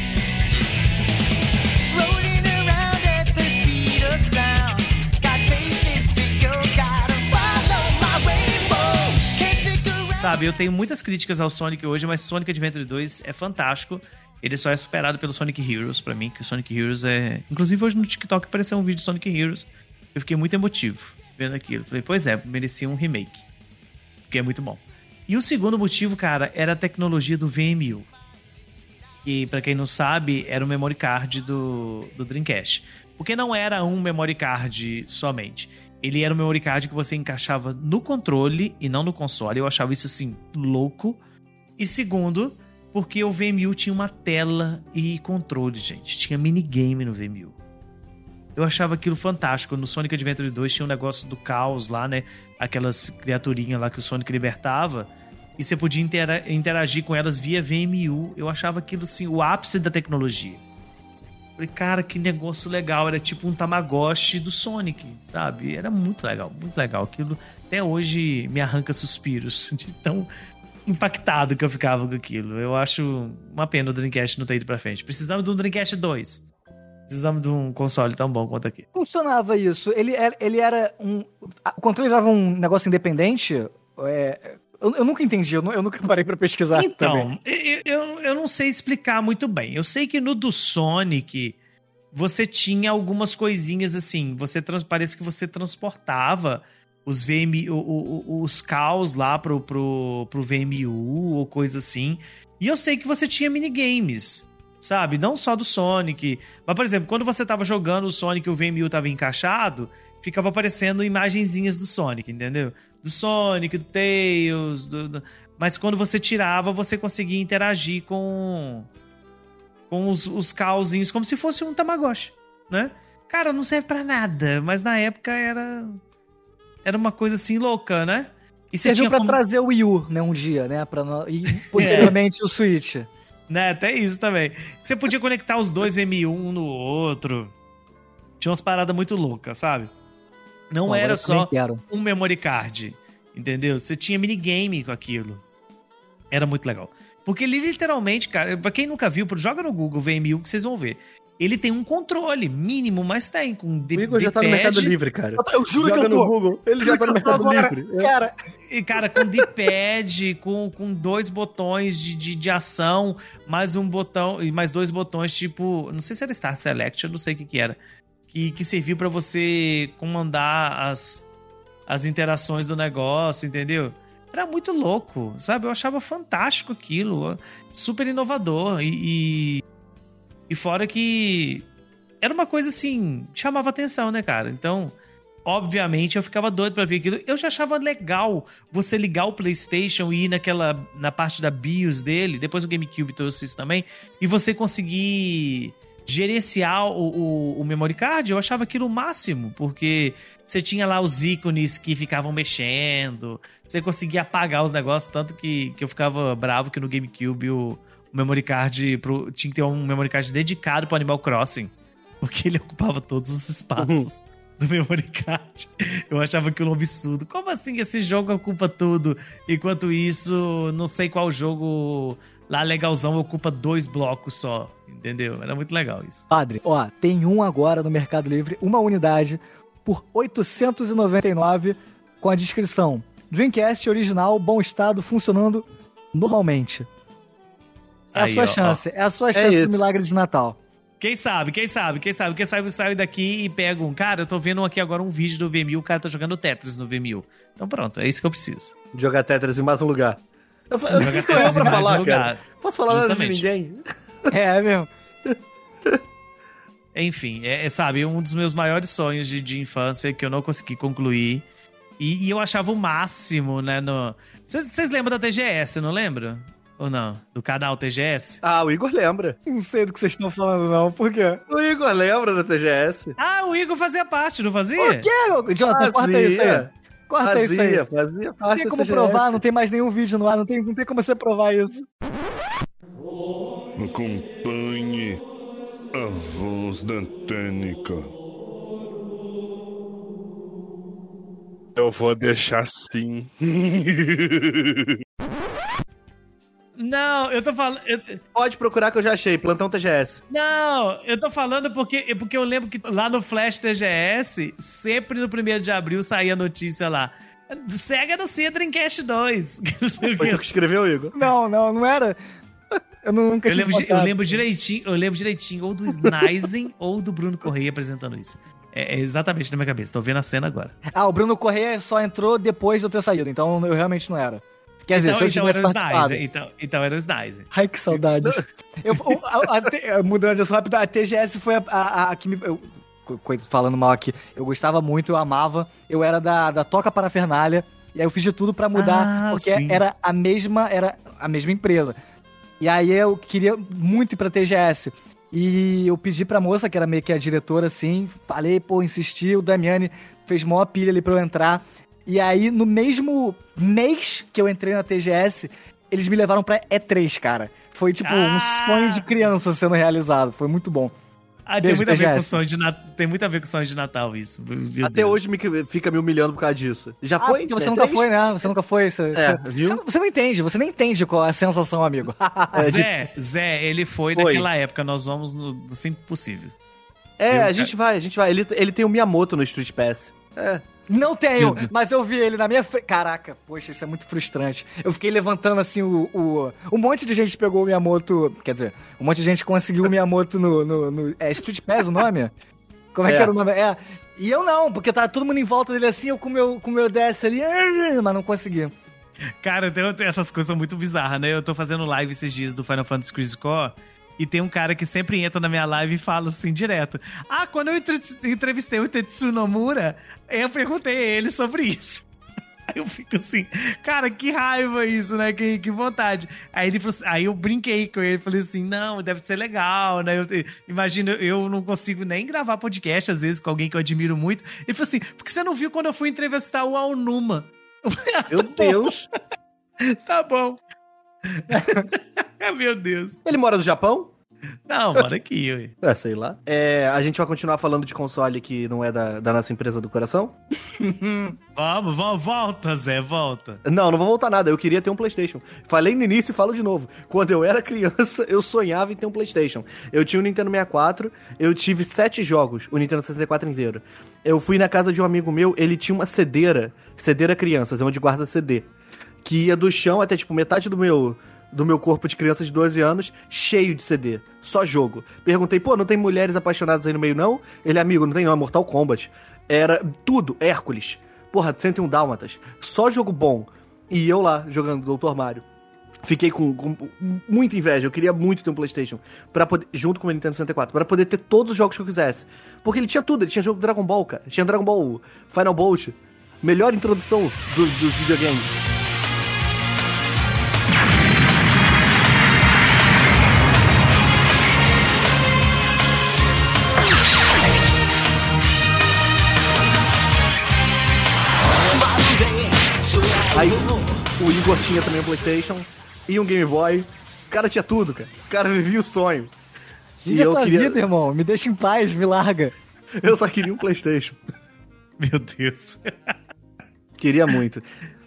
Rolling around at the speed of sound. Got places to go, gotta follow my rainbow. Can't stick around. Sabe, eu tenho muitas críticas ao Sonic hoje, mas Sonic Adventure dois é fantástico. Ele só é superado pelo Sonic Heroes, pra mim, que o Sonic Heroes é... Inclusive, hoje no TikTok apareceu um vídeo de Sonic Heroes. Eu fiquei muito emotivo vendo aquilo. Falei, pois é, merecia um remake. Porque é muito bom. E o segundo motivo, cara, era a tecnologia do V M U. Que, pra quem não sabe, era o memory card do, do Dreamcast. Porque não era um memory card somente. Ele era um memory card que você encaixava no controle e não no console. Eu achava isso, assim, louco. E segundo, porque o V M U tinha uma tela e controle, gente. Tinha minigame no V M U. Eu achava aquilo fantástico. No Sonic Adventure dois tinha um negócio do caos lá, né? Aquelas criaturinhas lá que o Sonic libertava. E você podia intera- interagir com elas via V M U. Eu achava aquilo, assim, o ápice da tecnologia. Falei, cara, que negócio legal. Era tipo um Tamagotchi do Sonic, sabe? Era muito legal, muito legal. Aquilo até hoje me arranca suspiros de tão impactado que eu ficava com aquilo. Eu acho uma pena o Dreamcast não ter ido pra frente. Precisamos de um Dreamcast dois. Precisamos de um console tão bom quanto aqui. Funcionava isso? Ele era, ele era um... O controle era um negócio independente? É, eu, eu nunca entendi, eu, nu- eu nunca parei pra pesquisar também. Então, eu, eu, eu não sei explicar muito bem. Eu sei que no do Sonic você tinha algumas coisinhas assim. Você trans, parece que você transportava os, V M, o, o, o- os caos lá pro, pro, pro V M U ou coisa assim. E eu sei que você tinha minigames, sabe? Não só do Sonic. Mas, por exemplo, quando você tava jogando o Sonic e o V M U tava encaixado, ficava aparecendo imagenzinhas do Sonic, entendeu? Do Sonic, do Tails, do, do... mas quando você tirava, você conseguia interagir com com os, os cauzinhos, como se fosse um Tamagotchi, né? Cara, não serve pra nada, mas na época era era uma coisa assim louca, né? E você Serviu tinha pra como... trazer o Wii U, né, um dia, né? Pra no... E posteriormente o Switch. Né, até isso também. Você podia conectar os dois V M U um no outro. Tinha umas paradas muito loucas, sabe? Não Bom, era agora eu também só quero. um memory card, entendeu? Você tinha minigame com aquilo. Era muito legal. Porque ele literalmente, cara, pra quem nunca viu, joga no Google V M U que vocês vão ver. Ele tem um controle mínimo, mas tem. Com O Igor já tá no Mercado Livre, cara. Eu juro Joga que eu no tô. Google, ele já tá no Mercado Agora, Livre. É. Cara, E, cara, com D-pad, com, com dois botões de, de, de ação, mais um botão, e mais dois botões, tipo, não sei se era Start Select, eu não sei o que que era, que, que serviu pra você comandar as, as interações do negócio, entendeu? Era muito louco, sabe? Eu achava fantástico aquilo, super inovador, e, e, e fora que era uma coisa assim, chamava atenção, né, cara? Então... Obviamente, eu ficava doido pra ver aquilo. Eu já achava legal você ligar o PlayStation e ir naquela, na parte da BIOS dele, depois o GameCube trouxe isso também, e você conseguir, gerenciar o, o, o memory card, eu achava aquilo o máximo, porque você tinha lá os ícones que ficavam mexendo, você conseguia apagar os negócios, tanto que, que eu ficava bravo que no GameCube o, o memory card pro, tinha que ter um memory card dedicado pro Animal Crossing, porque ele ocupava todos os espaços do memory card. Eu achava aquilo um absurdo. Como assim esse jogo ocupa tudo, enquanto isso, não sei qual jogo lá legalzão ocupa dois blocos só, entendeu? Era muito legal isso. Padre, ó, tem um agora no Mercado Livre, uma unidade, por oitocentos e noventa e nove reais, com a descrição: Dreamcast original, bom estado, funcionando normalmente. É Aí, a sua ó, chance, ó. é a sua É chance do isso. milagre de Natal. Quem sabe, quem sabe, quem sabe, quem sabe eu saio daqui e pego um... Cara, eu tô vendo aqui agora um vídeo do V mil, o cara tá jogando Tetris no V mil. Então pronto, é isso que eu preciso. Jogar Tetris em mais um lugar. Eu, eu, Jogar eu, Tetris eu em pra mais um falar, lugar. cara. Posso falar nada de Justamente. ninguém? É, é mesmo. Enfim, é, é, sabe, um dos meus maiores sonhos de, de infância que eu não consegui concluir. E, e eu achava o máximo, né, no... Vocês lembram da T G S, não lembram? Ou não? Do canal T G S? Ah, o Igor lembra. Não sei do que vocês estão falando, não. Por quê? O Igor lembra da T G S. Ah, o Igor fazia parte, não fazia? Por quê? Jonathan, corta isso aí. Corta isso aí. Fazia, fazia Não parte tem da como T G S. provar, não tem mais nenhum vídeo no ar, não tem, não tem como você provar isso. Acompanhe a voz da técnica. Eu vou deixar sim. Não, eu tô falando... eu- Pode procurar que eu já achei. Plantão T G S. Não, eu tô falando porque, porque eu lembro que lá no Flash T G S, sempre no primeiro de abril saía a notícia lá. Sega anuncia Dreamcast dois. Foi tu que escreveu, Igor? Não, não, não era. Eu nunca Eu tive lembro, di- eu contato. lembro direitinho, eu lembro direitinho ou do Snyzen ou do Bruno Correia apresentando isso. É, é exatamente na minha cabeça, tô vendo a cena agora. Ah, o Bruno Corrêa só entrou depois de eu ter saído, então eu realmente não era. Quer dizer, se eu então, tivesse era o participado. Snyzen, então, então era o Snyzen. Ai, que saudade. Eu, o- a- a T- mudando de assunto rápido, a T G S foi a, a, a- a que me... Eu, co- co- falando mal aqui, eu gostava muito, eu amava. Eu era da, da Toca Parafernália, e aí eu fiz de tudo pra mudar, Ah, porque sim. era a mesma, era a mesma empresa. E aí eu queria muito ir pra T G S. E eu pedi pra moça, que era meio que a diretora, assim, falei, pô, insisti, o Damiani fez maior pilha ali pra eu entrar. E aí, no mesmo mês que eu entrei na T G S, eles me levaram pra E três, cara. Foi, tipo, um Ah! sonho de criança sendo realizado. Foi muito bom. Ah, tem Beijo, muito a ver com T G S. sonho de Natal. Tem muito a ver com sonho de Natal isso. Meu Até Deus. hoje me, fica me humilhando por causa disso. Já Ah, foi? porque você É nunca três? foi, né? Você nunca foi. Você, É, você, viu? você não, você não entende, você nem entende qual é a sensação, amigo. Zé, Zé, ele foi, Foi. naquela época. Nós vamos no, no sempre possível. É, Eu- a gente vai, a gente vai. Ele, ele tem o Miyamoto no Street Pass. É. Não tenho, Meu Deus. mas eu vi ele na minha frente. Caraca, poxa, isso é muito frustrante. Eu fiquei levantando assim o, o. Um monte de gente pegou o Miyamoto. Quer dizer, um monte de gente conseguiu o Miyamoto no. no, no é Street Pass o nome? Como é, É. que era o nome? É. E eu não, porque tava todo mundo em volta dele assim, eu com o meu, com o meu D S ali, mas não consegui. Cara, tem, tem essas coisas muito bizarras, né? Eu tô fazendo live esses dias do Final Fantasy Crisis Core e tem um cara que sempre entra na minha live e fala assim, direto. Ah, quando eu entre- entrevistei o Tetsuya Nomura, eu perguntei a ele sobre isso. Aí eu fico assim, cara, que raiva isso, né? Que, que vontade. Aí ele falou assim, aí eu brinquei com ele, falei assim, não, deve ser legal, né? Eu, imagina, eu não consigo nem gravar podcast, às vezes, com alguém que eu admiro muito. Ele falou assim, por que você não viu quando eu fui entrevistar o Aonuma? Meu Deus. Tá bom. Meu Deus. Ele mora no Japão? Não, bora aqui, ué. É, sei lá. É, a gente vai continuar falando de console que não é da, da nossa empresa do coração? Vamos, vamos, volta, Zé, volta. Não, não vou voltar nada. Eu queria ter um PlayStation. Falei no início e falo de novo. Quando eu era criança, eu sonhava em ter um PlayStation. Eu tinha o Nintendo sessenta e quatro, eu tive sete jogos, o Nintendo sessenta e quatro inteiro. Eu fui na casa de um amigo meu, ele tinha uma cedeira, cedeira crianças, é onde guarda C D, que ia do chão até, tipo, metade do meu... do meu corpo de criança de doze anos, cheio de C D. Só jogo. Perguntei, pô, não tem mulheres apaixonadas aí no meio, não? Ele, amigo, não tem não, é Mortal Kombat. Era tudo, Hércules. Porra, cento e um Dálmatas. Só jogo bom. E eu lá, jogando doutor Mario. Fiquei com, com muita inveja, eu queria muito ter um PlayStation, pra poder, junto com o Nintendo sessenta e quatro, pra poder ter todos os jogos que eu quisesse. Porque ele tinha tudo, ele tinha jogo Dragon Ball, cara. Tinha Dragon Ball Final Bolt. Melhor introdução do, dos videogames. Aí o Igor tinha também um PlayStation e um Game Boy. O cara tinha tudo, cara. O cara vivia o sonho. Vive a tua vida, irmão. Me deixa em paz, me larga. Eu só queria um PlayStation. Meu Deus. Queria muito.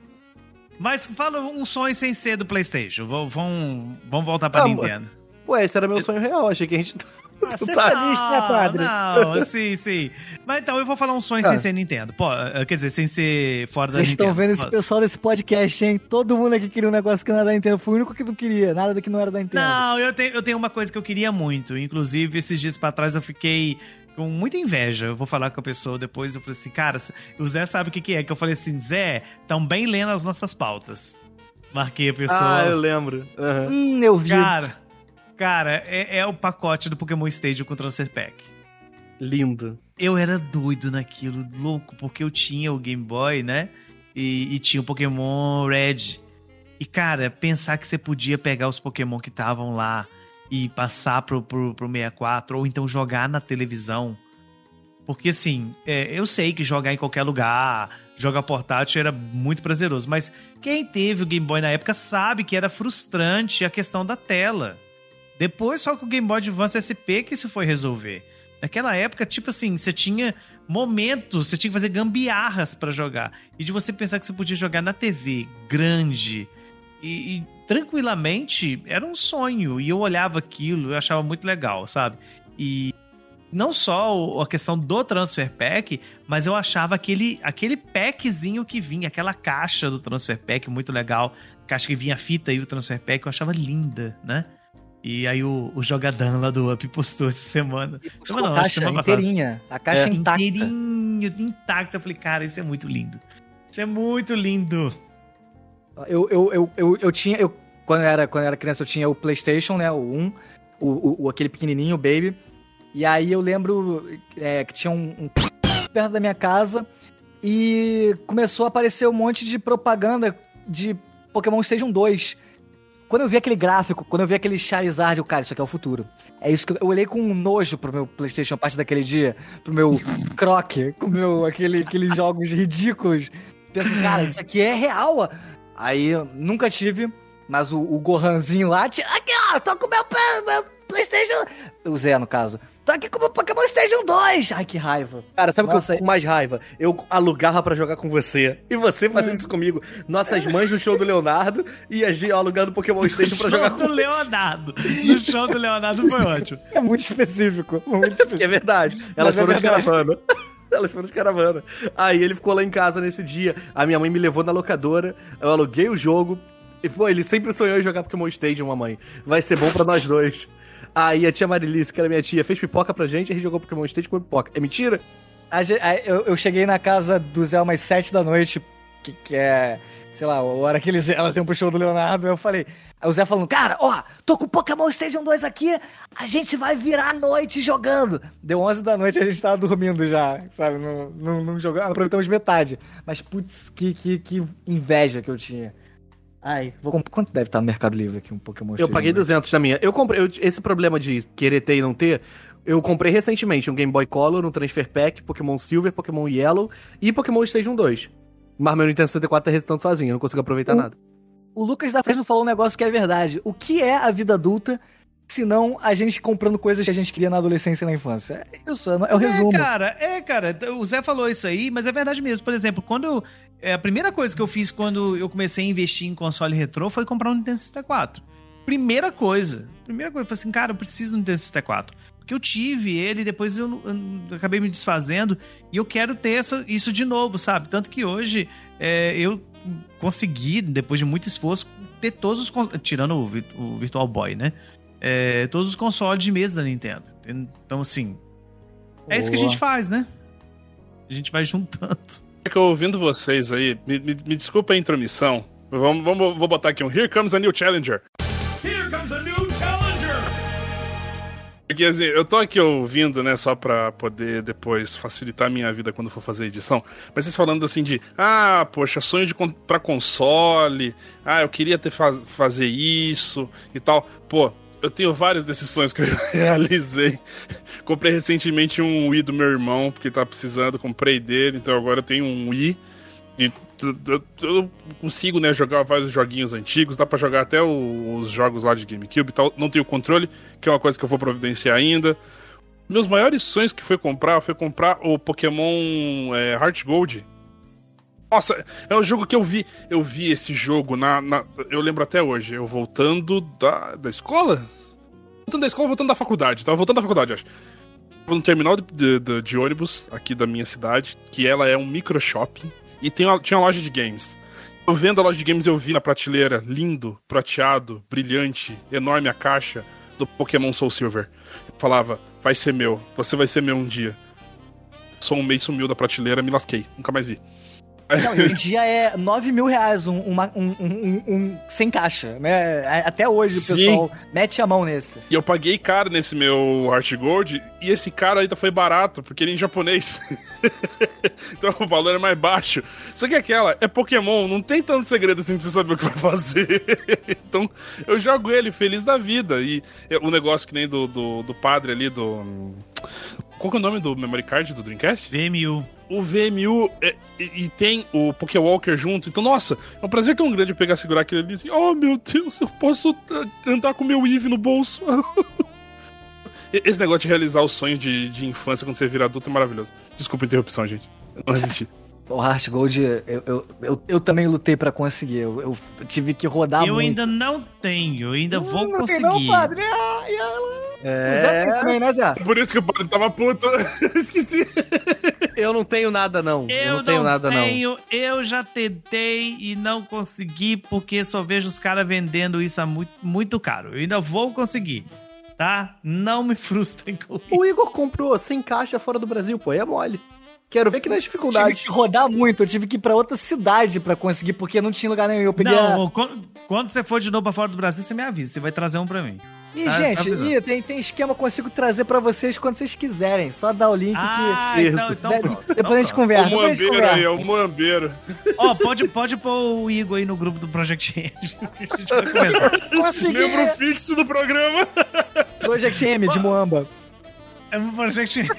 Mas fala um sonho sem ser do PlayStation. Vamos, vamos, vamos voltar pra Ah, Nintendo. Pô, esse era meu sonho real. Achei que a gente... Ah, você tá feliz, né, padre? Não, sim, sim. Mas então eu vou falar um sonho Ah. sem ser Nintendo. Pô, quer dizer, sem ser fora da Vocês Nintendo. estão vendo esse pessoal desse podcast, hein? Todo mundo aqui queria um negócio que não era da Nintendo. Eu fui o único que não queria. Nada daqui não era da Nintendo. Não, eu tenho, eu tenho uma coisa que eu queria muito. Inclusive, esses dias pra trás eu fiquei com muita inveja. Eu vou falar com a pessoa depois. Eu falei assim, cara, o Zé sabe o que, que é. Que eu falei assim, Zé, tão bem lendo as nossas pautas. Marquei a pessoa. Ah, eu lembro. Uhum. Hum, eu vi. Cara, cara, é, é o pacote do Pokémon Stadium com Transfer Pack. Lindo. Eu era doido naquilo, louco, porque eu tinha o Game Boy, né? E, e tinha o Pokémon Red. E, cara, pensar que você podia pegar os Pokémon que estavam lá e passar pro, pro, pro sessenta e quatro, ou então jogar na televisão. Porque, assim, é, eu sei que jogar em qualquer lugar, jogar portátil era muito prazeroso, mas quem teve o Game Boy na época sabe que era frustrante a questão da tela. Depois, só com o Game Boy Advance S P que isso foi resolver. Naquela época, tipo assim, você tinha momentos, você tinha que fazer gambiarras pra jogar. E de você pensar que você podia jogar na T V grande e, e tranquilamente, era um sonho. E eu olhava aquilo, eu achava muito legal, sabe? E não só a questão do Transfer Pack, mas eu achava aquele, aquele packzinho que vinha, aquela caixa do Transfer Pack muito legal. Caixa que vinha a fita e o Transfer Pack, eu achava linda, né? E aí o, o Jogadão lá do Up postou essa semana. Puxou Semana a não, caixa semana passada. inteirinha. A caixa É, intacta. inteirinho, intacta. Eu falei, cara, isso é muito lindo. Isso é muito lindo. Eu, eu, eu, eu, eu tinha... Eu, quando, eu era, quando eu era criança, eu tinha o PlayStation, né? O um. O, o, aquele pequenininho, o Baby. E aí eu lembro é, que tinha um, um perto da minha casa e começou a aparecer um monte de propaganda de Pokémon Stadium dois. Quando eu vi aquele gráfico, quando eu vi aquele Charizard, eu, cara, isso aqui é o futuro. É isso que eu, eu olhei com um nojo pro meu PlayStation a partir daquele dia, pro meu Croc, com meu, aquele, aqueles jogos ridículos. Pensei, cara, isso aqui é real. Aí eu nunca tive, mas o, o Gohanzinho lá, tinha, aqui ó, tô com o meu, meu PlayStation... O Zé, no caso. Tô aqui com o Pokémon Stadium dois! Ai, que raiva. Cara, sabe o que eu Nossa, fico com mais raiva? Eu alugava pra jogar com você. E você fazendo isso comigo. Nossas mães no show do Leonardo e a gente alugando Pokémon Stadium pra jogar com do Leonardo. No show do Leonardo foi ótimo. É muito específico. Muito Porque específico. é verdade. Elas Mas é foram de verdade. caravana. Elas foram de caravana. Aí ele ficou lá em casa nesse dia. A minha mãe me levou na locadora. Eu aluguei o jogo. E, pô, ele sempre sonhou em jogar Pokémon Stadium, mamãe. Vai ser bom pra nós dois. Aí a tia Marilice, que era minha tia, fez pipoca pra gente e a gente jogou Pokémon Stadium com pipoca. É mentira? A ge- a- eu, eu cheguei na casa do Zé umas sete da noite, que, que é, sei lá, a hora que eles, elas iam pro show do Leonardo, eu falei... Aí o Zé falando, cara, ó, tô com o Pokémon Stadium dois aqui, a gente vai virar a noite jogando. Deu onze da noite e a gente tava dormindo já, sabe, não, não, não jogando, não aproveitamos metade. Mas, putz, que, que, que inveja que eu tinha. Ai, vou comp- quanto deve estar no Mercado Livre aqui um Pokémon Eu Stadium paguei dois? duzentos na minha. Eu comprei, eu- esse problema de querer ter e não ter, eu comprei recentemente um Game Boy Color, um Transfer Pack, Pokémon Silver, Pokémon Yellow e Pokémon Stadium dois. Mas meu Nintendo sessenta e quatro tá recitando sozinho, eu não consigo aproveitar O- nada. O Lucas da Fresno falou um negócio que é verdade. O que é a vida adulta, se não a gente comprando coisas que a gente queria na adolescência e na infância? É isso, é o Mas resumo. É, cara, é, cara. O Zé falou isso aí, mas é verdade mesmo. Por exemplo, quando eu, é, a primeira coisa que eu fiz quando eu comecei a investir em console retrô foi comprar um Nintendo sessenta e quatro. Primeira coisa. Primeira coisa, eu falei assim, cara, eu preciso do Nintendo sessenta e quatro. Porque eu tive ele, depois eu, eu acabei me desfazendo e eu quero ter essa, isso de novo, sabe? Tanto que hoje é, eu consegui, depois de muito esforço, ter todos os... cons- tirando o, Vir- o Virtual Boy, né? É, todos os consoles de mesa da Nintendo. Então, assim... É isso que a Boa. gente faz, né? A gente vai juntando. É que eu ouvindo vocês aí, me, me, me desculpa a intromissão. Vamos, vamos, vou botar aqui um Here Comes a New Challenger. Here comes a new challenger! Porque assim, eu tô aqui ouvindo, né, só pra poder depois facilitar a minha vida quando for fazer edição. Mas vocês falando assim de, ah, poxa, sonho de con- pra console, ah, eu queria ter faz, fazer isso e tal. Pô, eu tenho vários desses sonhos que eu realizei. Comprei recentemente um Wii do meu irmão, porque ele tava precisando, comprei dele, então agora eu tenho um Wii. E t- t- eu consigo, né, jogar vários joguinhos antigos, dá pra jogar até o- os jogos lá de GameCube e tal. Não tenho controle, que é uma coisa que eu vou providenciar ainda. Meus maiores sonhos que foi comprar, foi comprar o Pokémon é, Heart Gold. Nossa, é um jogo que eu vi, eu vi esse jogo na, na- eu lembro até hoje, eu voltando da, da escola? Voltando da escola, voltando da faculdade, tava voltando da faculdade, acho. Tava no terminal de, de- de- de ônibus aqui da minha cidade, que ela é um micro shopping, e tem uma, tinha uma loja de games. Eu vendo a loja de games, eu vi na prateleira, lindo, prateado, brilhante, enorme a caixa do Pokémon Soul Silver. Eu falava, vai ser meu, você vai ser meu um dia. Só um mês sumiu da prateleira, me lasquei, nunca mais vi. Não, e hoje em dia é nove mil reais um, uma- um, um, um- um sem caixa, né? Até hoje Sim. o pessoal mete a mão nesse. E eu paguei caro nesse meu Heart Gold, e esse cara ainda foi barato, porque ele é em japonês. Então o valor é mais baixo. Só que aquela, é Pokémon, não tem tanto segredo assim pra você saber o que vai fazer. Então eu jogo ele feliz da vida. E o negócio que nem do, do, do padre ali, do... Qual que é o nome do memory card do Dreamcast? V M U. O V M U é, e, e tem o Pokéwalker junto. Então, nossa, é um prazer tão grande eu pegar, segurar aquele ali assim. Oh, meu Deus, eu posso ah, andar com o meu Eevee no bolso. Esse negócio de realizar os sonhos de, de infância quando você vira adulto é maravilhoso. Desculpa a interrupção, gente. Eu não resisti. O Heart Gold, eu, eu, eu, eu também lutei pra conseguir. Eu, eu tive que rodar Eu muito. ainda não tenho, eu ainda vou Não tem conseguir. não, padre. Ah, e ela... O Zé tem também, né, Zé? Por isso que o padre tava puto. Esqueci. Eu não tenho nada, não. Eu, Eu não tenho nada, tenho, eu já tentei e não consegui porque só vejo os caras vendendo isso a muito, muito caro. Eu ainda vou conseguir, tá? Não me frustrem com não. O isso. Igor comprou sem caixa fora do Brasil, pô, aí é mole. Quero ver que nas Eu tive dificuldades. que rodar muito, eu tive que ir pra outra cidade pra conseguir, porque não tinha lugar nenhum. Eu peguei a... Não, quando, quando você for de novo pra fora do Brasil, você me avisa, você vai trazer um pra mim. E, Ah, gente, tá avisando. e tem, tem esquema, eu consigo trazer pra vocês quando vocês quiserem. Só dá o link Ah, que... então, Isso. então De- pronto. depois então a gente pronto. O conversa. Depois a gente Moambeiro aí, é conversa. o Moambeiro. Ó, pode, pode pôr o Igor aí no grupo do Project M. A gente vai conversar. Consegui! Membro fixo do programa. Project M de Moamba. É um Project M.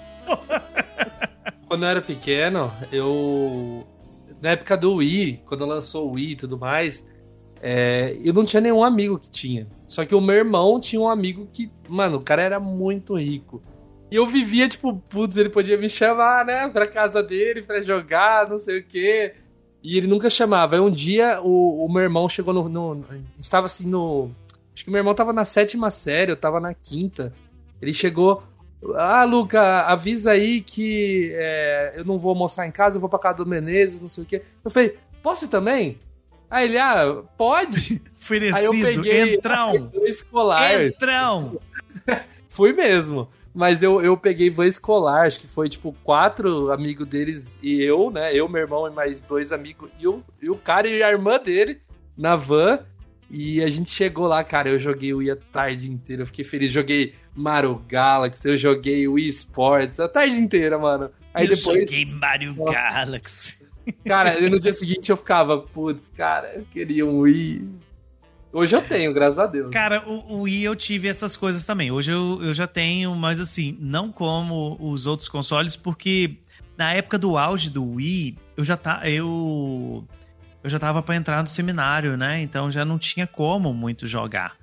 Quando eu era pequeno, eu... Na época do Wii, quando lançou o Wii e tudo mais, é, eu não tinha nenhum amigo que tinha. Só que o meu irmão tinha um amigo que... Mano, o cara era muito rico. E eu vivia, tipo, putz, ele podia me chamar, né? Pra casa dele, pra jogar, não sei o quê. E ele nunca chamava. Aí um dia, o, o meu irmão chegou no... no estava assim no... Acho que meu irmão tava na sétima série, eu tava na quinta. Ele chegou... Ah, Luca, avisa aí que é, eu não vou almoçar em casa, eu vou pra casa do Menezes, não sei o quê. Eu falei, posso ir também? Aí ele, ah, pode? Aí eu Oferecido, peguei entrão. voo escolar. Entrão. Fui mesmo. Mas eu, eu peguei voo escolar, acho que foi tipo quatro amigos deles e eu, né? Eu, meu irmão e mais dois amigos. E o, e o cara e a irmã dele na van. E a gente chegou lá, cara, eu joguei o Wii a tarde inteira, eu fiquei feliz. Joguei Mario Galaxy, eu joguei Wii Sports a tarde inteira, mano. Aí eu depois, joguei Mario Nossa. Galaxy. cara, no dia seguinte eu ficava, putz, cara, eu queria um Wii. Hoje eu tenho, graças a Deus. Cara, o, o Wii eu tive essas coisas também. Hoje eu, eu já tenho, mas assim, não como os outros consoles, porque na época do auge do Wii, eu já tá, eu eu já tava pra entrar no seminário, né? Então já não tinha como muito jogar.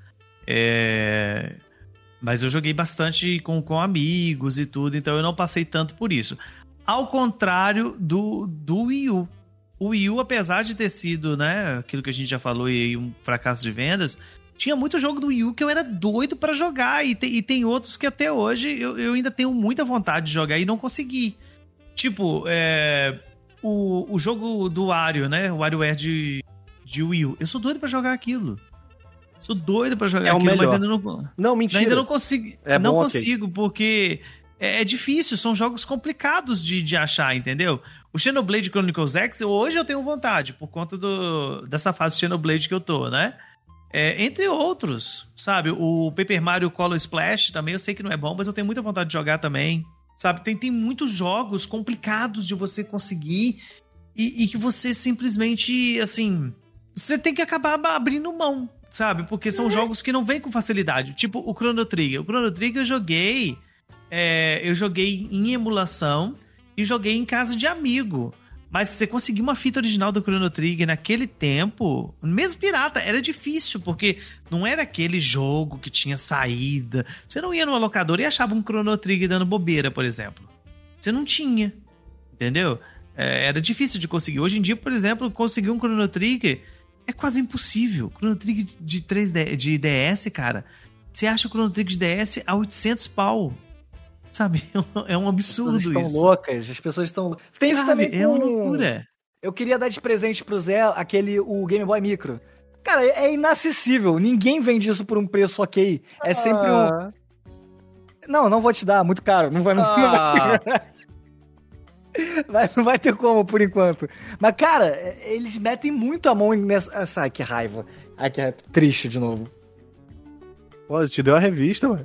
É... Mas eu joguei bastante com, com amigos e tudo, então eu não passei tanto por isso. Ao contrário do, do Wii U. O Wii U, apesar de ter sido, né, aquilo que a gente já falou e um fracasso de vendas, tinha muito jogo do Wii U que eu era doido pra jogar. E, te, e tem outros que até hoje eu, eu ainda tenho muita vontade de jogar e não consegui. Tipo, é, o, o jogo do Wario, né? O WarioWare de, de Wii U. Eu sou doido pra jogar aquilo. Sou doido pra jogar É o aquilo, mas melhor. ainda não... Não, mentira. Ainda não consigo, É não bom, ok. consigo, porque é, é difícil, são jogos complicados de, de achar, entendeu? O Xenoblade Chronicles X, hoje eu tenho vontade, por conta do, dessa fase de Xenoblade que eu tô, né? É, entre outros, sabe? O Paper Mario Color Splash também, eu sei que não é bom, mas eu tenho muita vontade de jogar também, sabe? Tem, tem muitos jogos complicados de você conseguir e, e que você simplesmente, assim, você tem que acabar abrindo mão, sabe? Porque são jogos que não vêm com facilidade. Tipo o Chrono Trigger. O Chrono Trigger eu joguei... É, eu joguei em emulação e joguei em casa de amigo. Mas você conseguir uma fita original do Chrono Trigger naquele tempo, mesmo pirata, era difícil, porque não era aquele jogo que tinha saída. Você não ia numa locadora e achava um Chrono Trigger dando bobeira, por exemplo. Você não tinha, entendeu? É, era difícil de conseguir. Hoje em dia, por exemplo, conseguir um Chrono Trigger é quase impossível. Chrono Trigger de, três D, de D S, cara, você acha o Chrono Trigger de D S a oitocentos pau. Sabe? É um absurdo As pessoas isso. estão loucas, as pessoas estão... Tem isso Sabe? também É uma com- loucura. Eu queria dar de presente pro Zé aquele, o Game Boy Micro. Cara, é inacessível. Ninguém vende isso por um preço ok. É sempre Ah. um... Não, não vou te dar, muito caro. Não vai, não, Ah. vai, não vai ter como, por enquanto. Mas, cara, eles metem muito a mão nessa... Ai, que raiva. Ai, que raiva. Triste de novo. Pô, te deu uma revista, mano.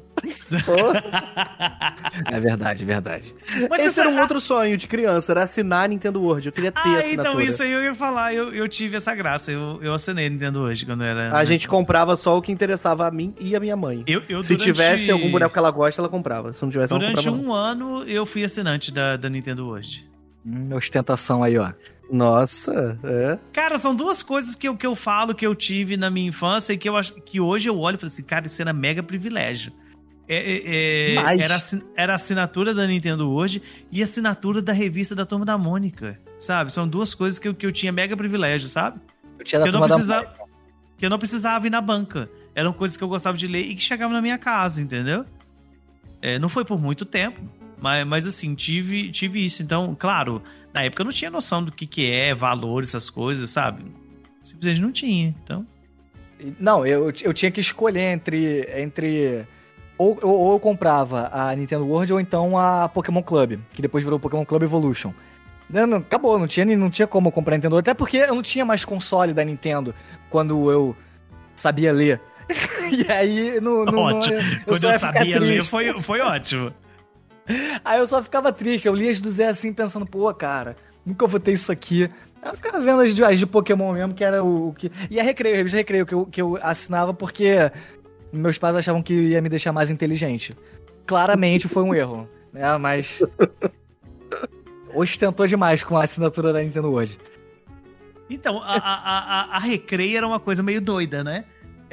É verdade, é verdade. Mas Esse você- era um outro sonho de criança, era assinar a Nintendo World. Eu queria ter a Ah, assinatura. então isso aí eu ia falar. Eu, eu tive essa graça. Eu, eu assinei Nintendo hoje quando eu era. A gente comprava só o que interessava a mim e a minha mãe. Eu, eu, Se durante- tivesse algum boneco que ela gosta, ela comprava. Se não tivesse, ela não Durante comprava. não. um ano eu fui assinante da, da Nintendo hoje. Hum, ostentação aí, ó. Nossa, é. Cara, são duas coisas que eu, que eu falo que eu tive na minha infância e que, eu acho, que hoje eu olho e falo assim, cara, isso era mega privilégio. É, é, é, Mas- era, assin- era a assinatura da Nintendo hoje e a assinatura da revista da Turma da Mônica, sabe? São duas coisas que eu, que eu tinha mega privilégio, sabe? Eu tinha da Que eu, não turma da- precisava, que eu não precisava ir na banca. Eram coisas que eu gostava de ler e que chegavam na minha casa, entendeu? É, não foi por muito tempo, mas, mas assim, tive, tive isso. Então, claro, na época eu não tinha noção do que, que é valor, essas coisas, sabe? Simplesmente não tinha, então... Não, eu, eu tinha que escolher entre... entre... Ou, ou, ou eu comprava a Nintendo World ou então a Pokémon Club, que depois virou Pokémon Club Evolution. Não, não, acabou, não tinha, não tinha como eu comprar a Nintendo World, até porque eu não tinha mais console da Nintendo quando eu sabia ler. E aí, no, no, Ótimo. no, Quando só eu ia ficar sabia ler, triste. foi, foi ótimo. Aí eu só ficava triste, eu lia as do Zé assim, pensando, pô, cara, nunca vou ter isso aqui. Aí eu ficava vendo as de, as de Pokémon mesmo, que era o, o que... E a Recreio, a revista Recreio, que eu, que eu assinava porque meus pais achavam que ia me deixar mais inteligente. Claramente foi um erro, né, mas... Ostentou demais com a assinatura da Nintendo World. Então, a, a, a, a Recreio era uma coisa meio doida, né?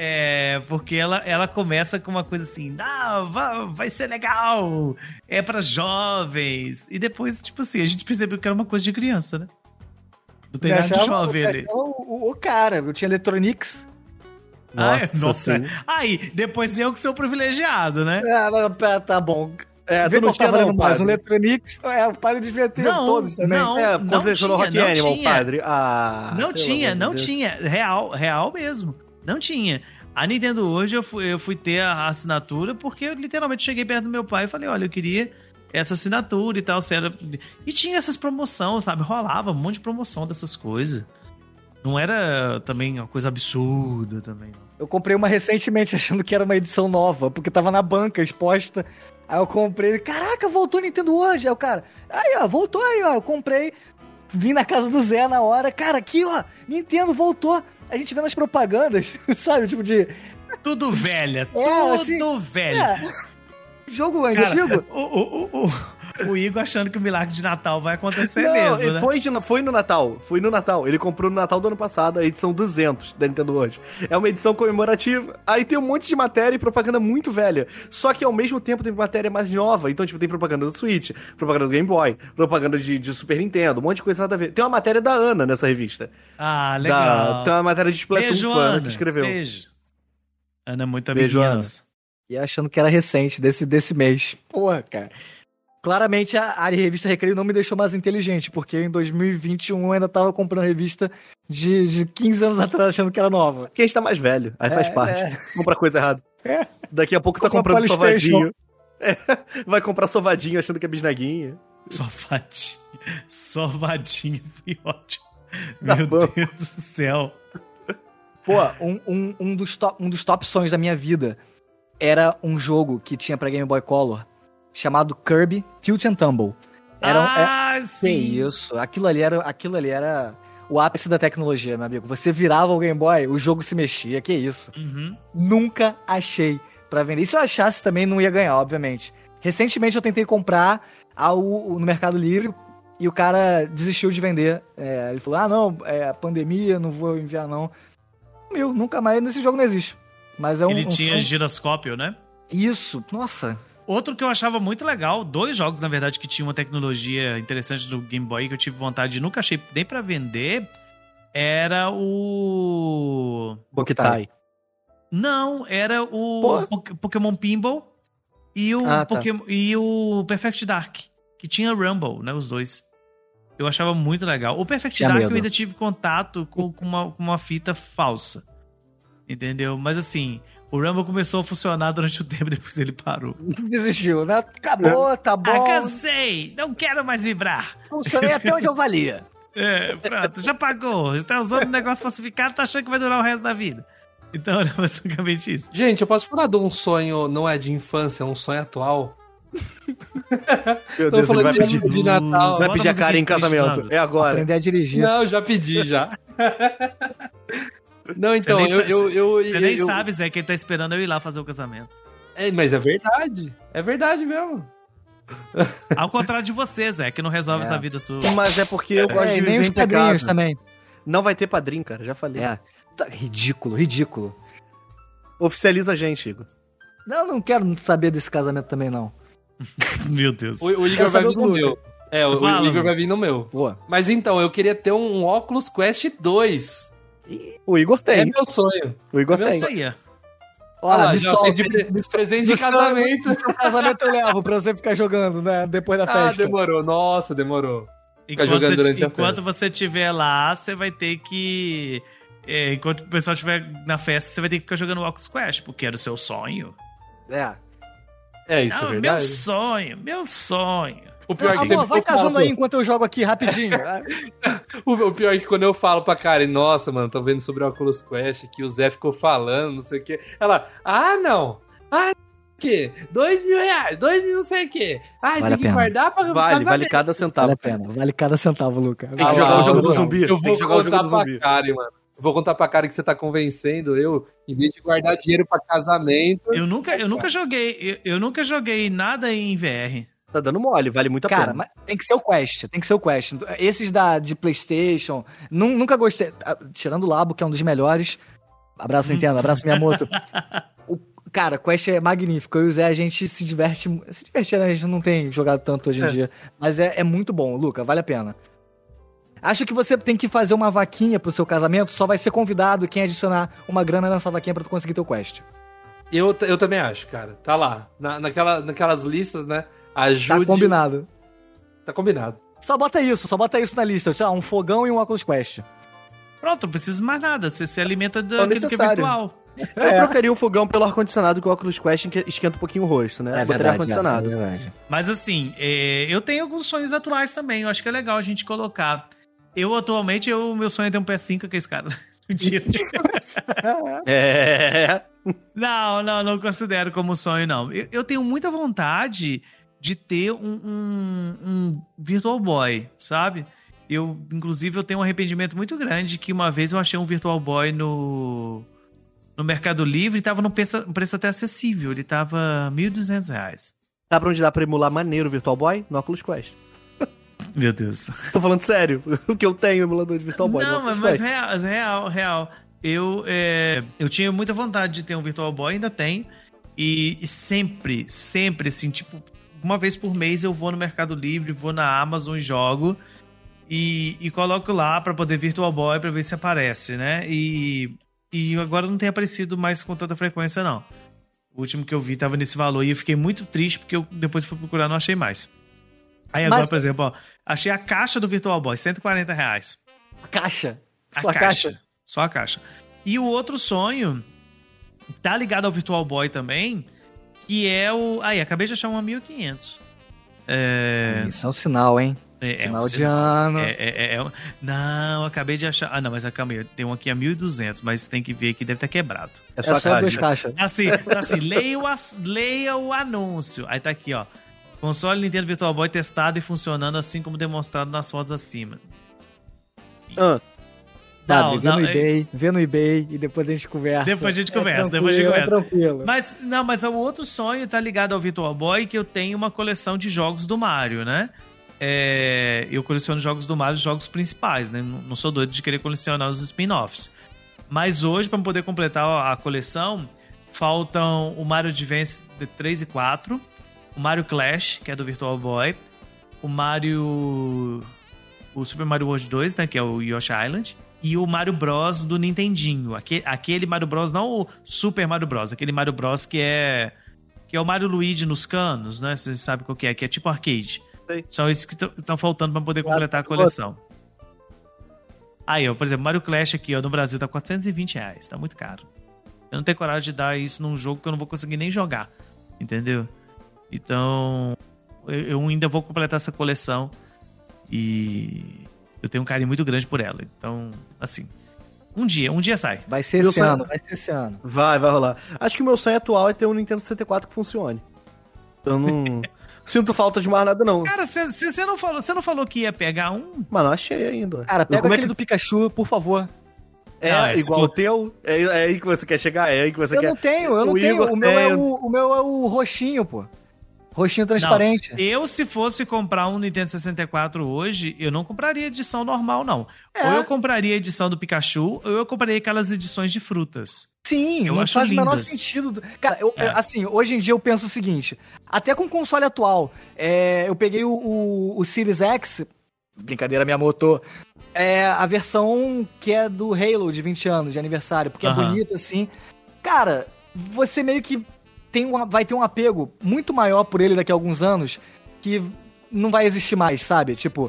É, porque ela, ela começa com uma coisa assim, ah, vai, vai ser legal, é pra jovens. E depois, tipo assim, a gente percebeu que era uma coisa de criança, né? Não tem Me nada de achava- jovem me ali. achava O, o, o cara, eu tinha Electronics. Ah, é? Nossa, Nossa. sim. Aí, depois eu que sou privilegiado, né? Ah, não, tá, tá bom. É, Vê tu não que eu tava tinha lendo não, mais um padre. Electronics. É, o padre devia ter Não, todos também. não. É, quando você jogou tinha, Rock não Animal, tinha. padre. Ah, Não pelo tinha, amor de não Deus. tinha. Real, real mesmo. Não tinha. A Nintendo hoje eu fui, eu fui ter a assinatura porque eu literalmente cheguei perto do meu pai e falei, olha, eu queria essa assinatura e tal. Se era... E tinha essas promoções, sabe? Rolava um monte de promoção dessas coisas. Não era também uma coisa absurda também, não. Eu comprei uma recentemente achando que era uma edição nova, porque tava na banca exposta. Aí eu comprei, caraca, voltou Nintendo hoje. Aí o cara, aí ó, voltou aí, ó. Eu comprei, vim na casa do Zé na hora. Cara, aqui ó, Nintendo voltou. A gente vê nas propagandas, sabe? Tipo de. Tudo velha, É, tudo assim, velha. É, jogo Cara, antigo. o, o, o, o, o Igor achando que o milagre de Natal vai acontecer Não, mesmo, ele né? foi, de- foi no Natal. Foi no Natal. Ele comprou no Natal do ano passado, a edição duzentos da Nintendo World. É uma edição comemorativa. Aí tem um monte de matéria e propaganda muito velha. Só que ao mesmo tempo tem matéria mais nova. Então, tipo, tem propaganda do Switch, propaganda do Game Boy, propaganda de, de Super Nintendo, um monte de coisa nada a ver. Tem uma matéria da Ana nessa revista. Ah, Da, legal. tem uma matéria de Splatoon Beijo, fã Ana. que escreveu. Beijo. Ana é muito Beijo, amiguinha Ana. nossa. E achando que era recente, desse, desse mês. Porra, cara. Claramente a, a revista Recreio não me deixou mais inteligente, porque em dois mil e vinte e um eu ainda tava comprando revista de, de quinze anos atrás achando que era nova. Porque a gente tá mais velho. Aí faz É, parte. é. Compra coisa errada. É. Daqui a pouco tá Compra comprando PlayStation. sovadinho. É, vai comprar sovadinho achando que é bisnaguinha. Sovadinho. Sovadinho foi ótimo. Tá Meu bom. Deus do céu. Pô, um, um, um, dos top, um dos top sonhos da minha vida era um jogo que tinha pra Game Boy Color chamado Kirby Tilt and Tumble. Era, um- é- ah, que sim. isso, aquilo ali, era, aquilo ali era o ápice da tecnologia, meu amigo. Você virava o Game Boy, o jogo se mexia, que isso. Uhum. Nunca achei pra vender. E se eu achasse também não ia ganhar, obviamente. Recentemente eu tentei comprar ao, no Mercado Livre e o cara desistiu de vender. É, ele falou, ah, não, é pandemia, não vou enviar, não. Meu, nunca mais, nesse jogo não existe. Mas é um, Ele um tinha sonho... giroscópio, né? Isso, nossa. Outro que eu achava muito legal, dois jogos, na verdade, que tinham uma tecnologia interessante do Game Boy que eu tive vontade de nunca achei nem pra vender, era o... Bokutai. Não, era o Porra. Pok- Pokémon Pinball e o, Ah, tá. Pokémon, e o Perfect Dark, que tinha Rumble, né, os dois. Eu achava muito legal. O Perfect Tinha Dark medo. eu ainda tive contato com, com, uma, com uma fita falsa, entendeu? Mas assim, o Rumble começou a funcionar durante o tempo, depois ele parou. Desistiu, né? Acabou, tá Ah, bom. cansei! Não quero mais vibrar! Funcionei até onde eu valia. É, pronto, já pagou. Já tá usando um negócio falsificado, tá achando que vai durar o resto da vida. Então era basicamente isso. Gente, eu posso falar de um sonho, não é de infância, é um sonho atual. Meu Tô Deus, ele falando vai de, pedir, de Natal. vai Bota pedir a a cara em musiquinha casamento. triste, É agora. Aprender a dirigir. Não, já pedi já. Não, então, Você nem eu, sa- eu, eu, Você nem eu- sabe, Zé, que ele tá esperando eu ir lá fazer o casamento. É, mas é verdade. É verdade mesmo. Ao contrário de você, Zé, que não resolve É. essa vida sua. Mas é porque eu gosto É, de e nem viver os em padrinhos pecado. também. Não vai ter padrinho, cara, já falei. É. Tá ridículo, ridículo. Oficializa a gente, Igor. Não, não quero saber desse casamento também, não. Meu Deus. O, o Igor Quero vai saber vir do no Luca. meu. É, o, Fala, o Igor Lu. vai vir no meu. Pô. Mas então, eu queria ter um Oculus Quest dois. O Igor É tem. meu sonho. O Igor É meu tem. Isso aí, ó. Olha lá, me já solta, sei de pre- me solta. presente de No seu- casamento. No seu casamento eu levo pra você ficar jogando, né? Depois da Ah, festa. demorou. Nossa, demorou. Enquanto, jogando você, durante a enquanto festa. você estiver lá, você vai ter que... é, enquanto o pessoal estiver na festa, você vai ter que ficar jogando Oculus Quest, porque era o seu sonho. É. É isso, Ah, é meu verdade. sonho, meu sonho. O pior é que Amor, sempre vai eu falo, casando aí enquanto eu jogo aqui rapidinho. O, o pior é que quando eu falo pra Karen, nossa, mano, tô vendo sobre o Oculus Quest, que o Zé ficou falando, não sei o quê. Ela, ah, não. Ah, não sei o quê. Dois mil reais, dois mil não sei o quê. Ah, Vale a tem que pena. guardar pra Vale, vale casamento. cada centavo. Vale a pena, vale cada centavo, Luca. Tem que Ah, jogar lá, o jogo eu do vou- zumbi. Eu Tem vou que jogar o jogo contar do pra zumbi. Karen, mano. Vou contar pra Karen que você tá convencendo eu, em vez de guardar dinheiro pra casamento. Eu nunca, eu nunca joguei, eu, eu nunca joguei nada em V R. Tá dando mole, vale muito a Cara, pena. mas tem que ser o Quest, tem que ser o Quest. Esses da, de PlayStation, nu- nunca gostei. ah, Tirando o Labo, que é um dos melhores. Abraço, Nintendo, abraço, Miyamoto. O, cara, Quest é magnífico. Eu e o Zé, a gente se diverte. mu- Se divertir, né? A gente não tem jogado tanto hoje em É. dia. Mas é, é muito bom, Luca, vale a pena. Acho que você tem que fazer uma vaquinha pro seu casamento, só vai ser convidado quem adicionar uma grana nessa vaquinha pra tu conseguir teu Quest. Eu, eu também acho, cara. Tá lá. Na, naquela, naquelas listas, né? Ajude. Tá combinado. Tá combinado. Só bota isso, só bota isso na lista. Sei lá, um fogão e um Oculus Quest. Pronto, não preciso mais nada. Você se alimenta Só daquilo que é necessário. virtual. Eu trocaria o fogão pelo ar-condicionado, que o Oculus Quest esquenta um pouquinho o rosto, né? É Botaria verdade, ar-condicionado. é verdade. Mas assim, é, eu tenho alguns sonhos atuais também. Eu acho que é legal a gente colocar. Eu, atualmente, o meu sonho é ter um P S cinco, que é esse cara. Mentira. É. Não, não, não considero como sonho, não. Eu, eu tenho muita vontade de ter um, um, um Virtual Boy, sabe? Eu, inclusive, eu tenho um arrependimento muito grande que uma vez eu achei um Virtual Boy no, no Mercado Livre e tava num preço, um preço até acessível. Ele tava mil e duzentos reais. Sabe onde dá pra emular maneiro o Virtual Boy? No Oculus Quest. Meu Deus. Tô falando sério. O que eu tenho emulador de Virtual Boy no Não, Oculus mas, mas Quest. real, real, real. Eu, é, eu tinha muita vontade de ter um Virtual Boy, ainda tenho. E, e sempre, sempre, assim, tipo, uma vez por mês eu vou no Mercado Livre, vou na Amazon e jogo. E, e coloco lá pra poder Virtual Boy pra ver se aparece, né? E, e agora não tem aparecido mais com tanta frequência, não. O último que eu vi tava nesse valor e eu fiquei muito triste porque eu depois fui procurar e não achei mais. Aí agora, Mas- por exemplo, ó, achei a caixa do Virtual Boy, cento e quarenta reais. A caixa. A Sua caixa. Só a caixa. E o outro sonho tá ligado ao Virtual Boy também, que é o... Aí, acabei de achar um a mil e quinhentos. É... Isso é um sinal, hein? É, é Final um de sinal. ano. É, é, é, é um- Não, acabei de achar... Ah, não, mas calma aí, tem um aqui a mil e duzentos, mas tem que ver que deve estar quebrado. É É só só a duas caixa. caixas. Assim, assim leia, o, as- leia o anúncio. Aí tá aqui, ó. Console Nintendo Virtual Boy testado e funcionando assim como demonstrado nas fotos acima. Ah, Padre, vê não, no é- eBay, vê no eBay e depois a gente conversa. Depois a gente É conversa, depois a gente tranquilo, conversa. É tranquilo. Mas, não, mas o outro sonho tá ligado ao Virtual Boy, que eu tenho uma coleção de jogos do Mario, né? é, eu coleciono jogos do Mario, jogos principais, né? Não, não sou doido de querer colecionar os spin-offs. Mas hoje, para poder completar a coleção, faltam o Mario Advance de três e quatro, o Mario Clash, que é do Virtual Boy, o Mario... o Super Mario World dois, né, que é o Yoshi Island, e o Mario Bros do Nintendinho. Aquele, aquele Mario Bros, não o Super Mario Bros, aquele Mario Bros que é que é o Mario Luigi nos canos, né? Vocês sabem qual que é, que é tipo arcade. Sei. São esses que estão faltando para poder completar a coleção. Aí, ó, por exemplo, Mario Clash aqui, ó, no Brasil tá quatrocentos e vinte reais, tá muito caro. Eu não tenho coragem de dar isso num jogo que eu não vou conseguir nem jogar, entendeu? Então, eu, eu ainda vou completar essa coleção e eu tenho um carinho muito grande por ela. Então, assim, um dia, um dia sai. Vai ser Meu esse sonho- ano, vai ser esse ano. Vai, vai rolar. Acho que o meu sonho atual é ter um Nintendo sessenta e quatro que funcione. Eu não sinto falta de mais nada, não. Cara, você não falou, você não falou que ia pegar um? Mas não achei ainda. Cara, pega Como é aquele que- do Pikachu, por favor. É Não, é, se igual for- o teu? É, é aí que você quer chegar? É aí que você Eu quer... não tenho, eu não O tenho. Igor O meu, é tem. o, o meu é o roxinho, pô. Roxinho transparente. Não, eu, se fosse comprar um Nintendo sessenta e quatro hoje, eu não compraria edição normal, não. É. Ou eu compraria a edição do Pikachu, ou eu compraria aquelas edições de frutas. Sim, Eu não acho faz o menor lindas. sentido. Cara, eu, É. eu- assim, hoje em dia eu penso o seguinte: até com o console atual, é, eu peguei o, o, o Series X, brincadeira, minha motor, é a versão que é do Halo de vinte anos de aniversário, porque é Aham. bonito assim. Cara, você meio que tem um, vai ter um apego muito maior por ele daqui a alguns anos que não vai existir mais, sabe? Tipo.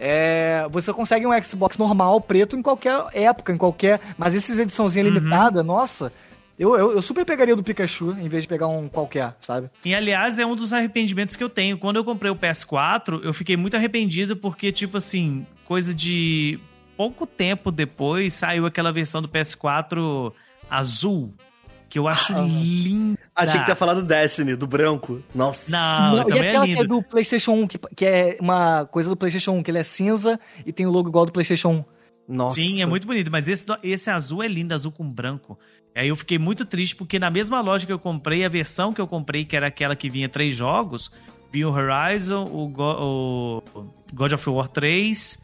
É, você consegue um Xbox normal, preto, em qualquer época, em qualquer... Mas esses ediçãozinha Uhum. limitada, nossa... Eu, eu, eu super pegaria do Pikachu, em vez de pegar um qualquer, sabe? E, aliás, é um dos arrependimentos que eu tenho. Quando eu comprei o P S quatro, eu fiquei muito arrependido porque, tipo assim, coisa de pouco tempo depois, saiu aquela versão do P S quatro azul, que eu acho linda. Achei que tinha falado do Destiny, do branco. Nossa. Não, e também aquela é que é lindo. do PlayStation um, que, que é uma coisa do PlayStation um, que ele é cinza e tem o logo igual do PlayStation um. Nossa. Sim, é muito bonito, mas esse, esse azul é lindo, azul com branco. Aí eu fiquei muito triste, porque na mesma loja que eu comprei, a versão que eu comprei, que era aquela que vinha três jogos, vinha o Horizon, o, Go- o God of War três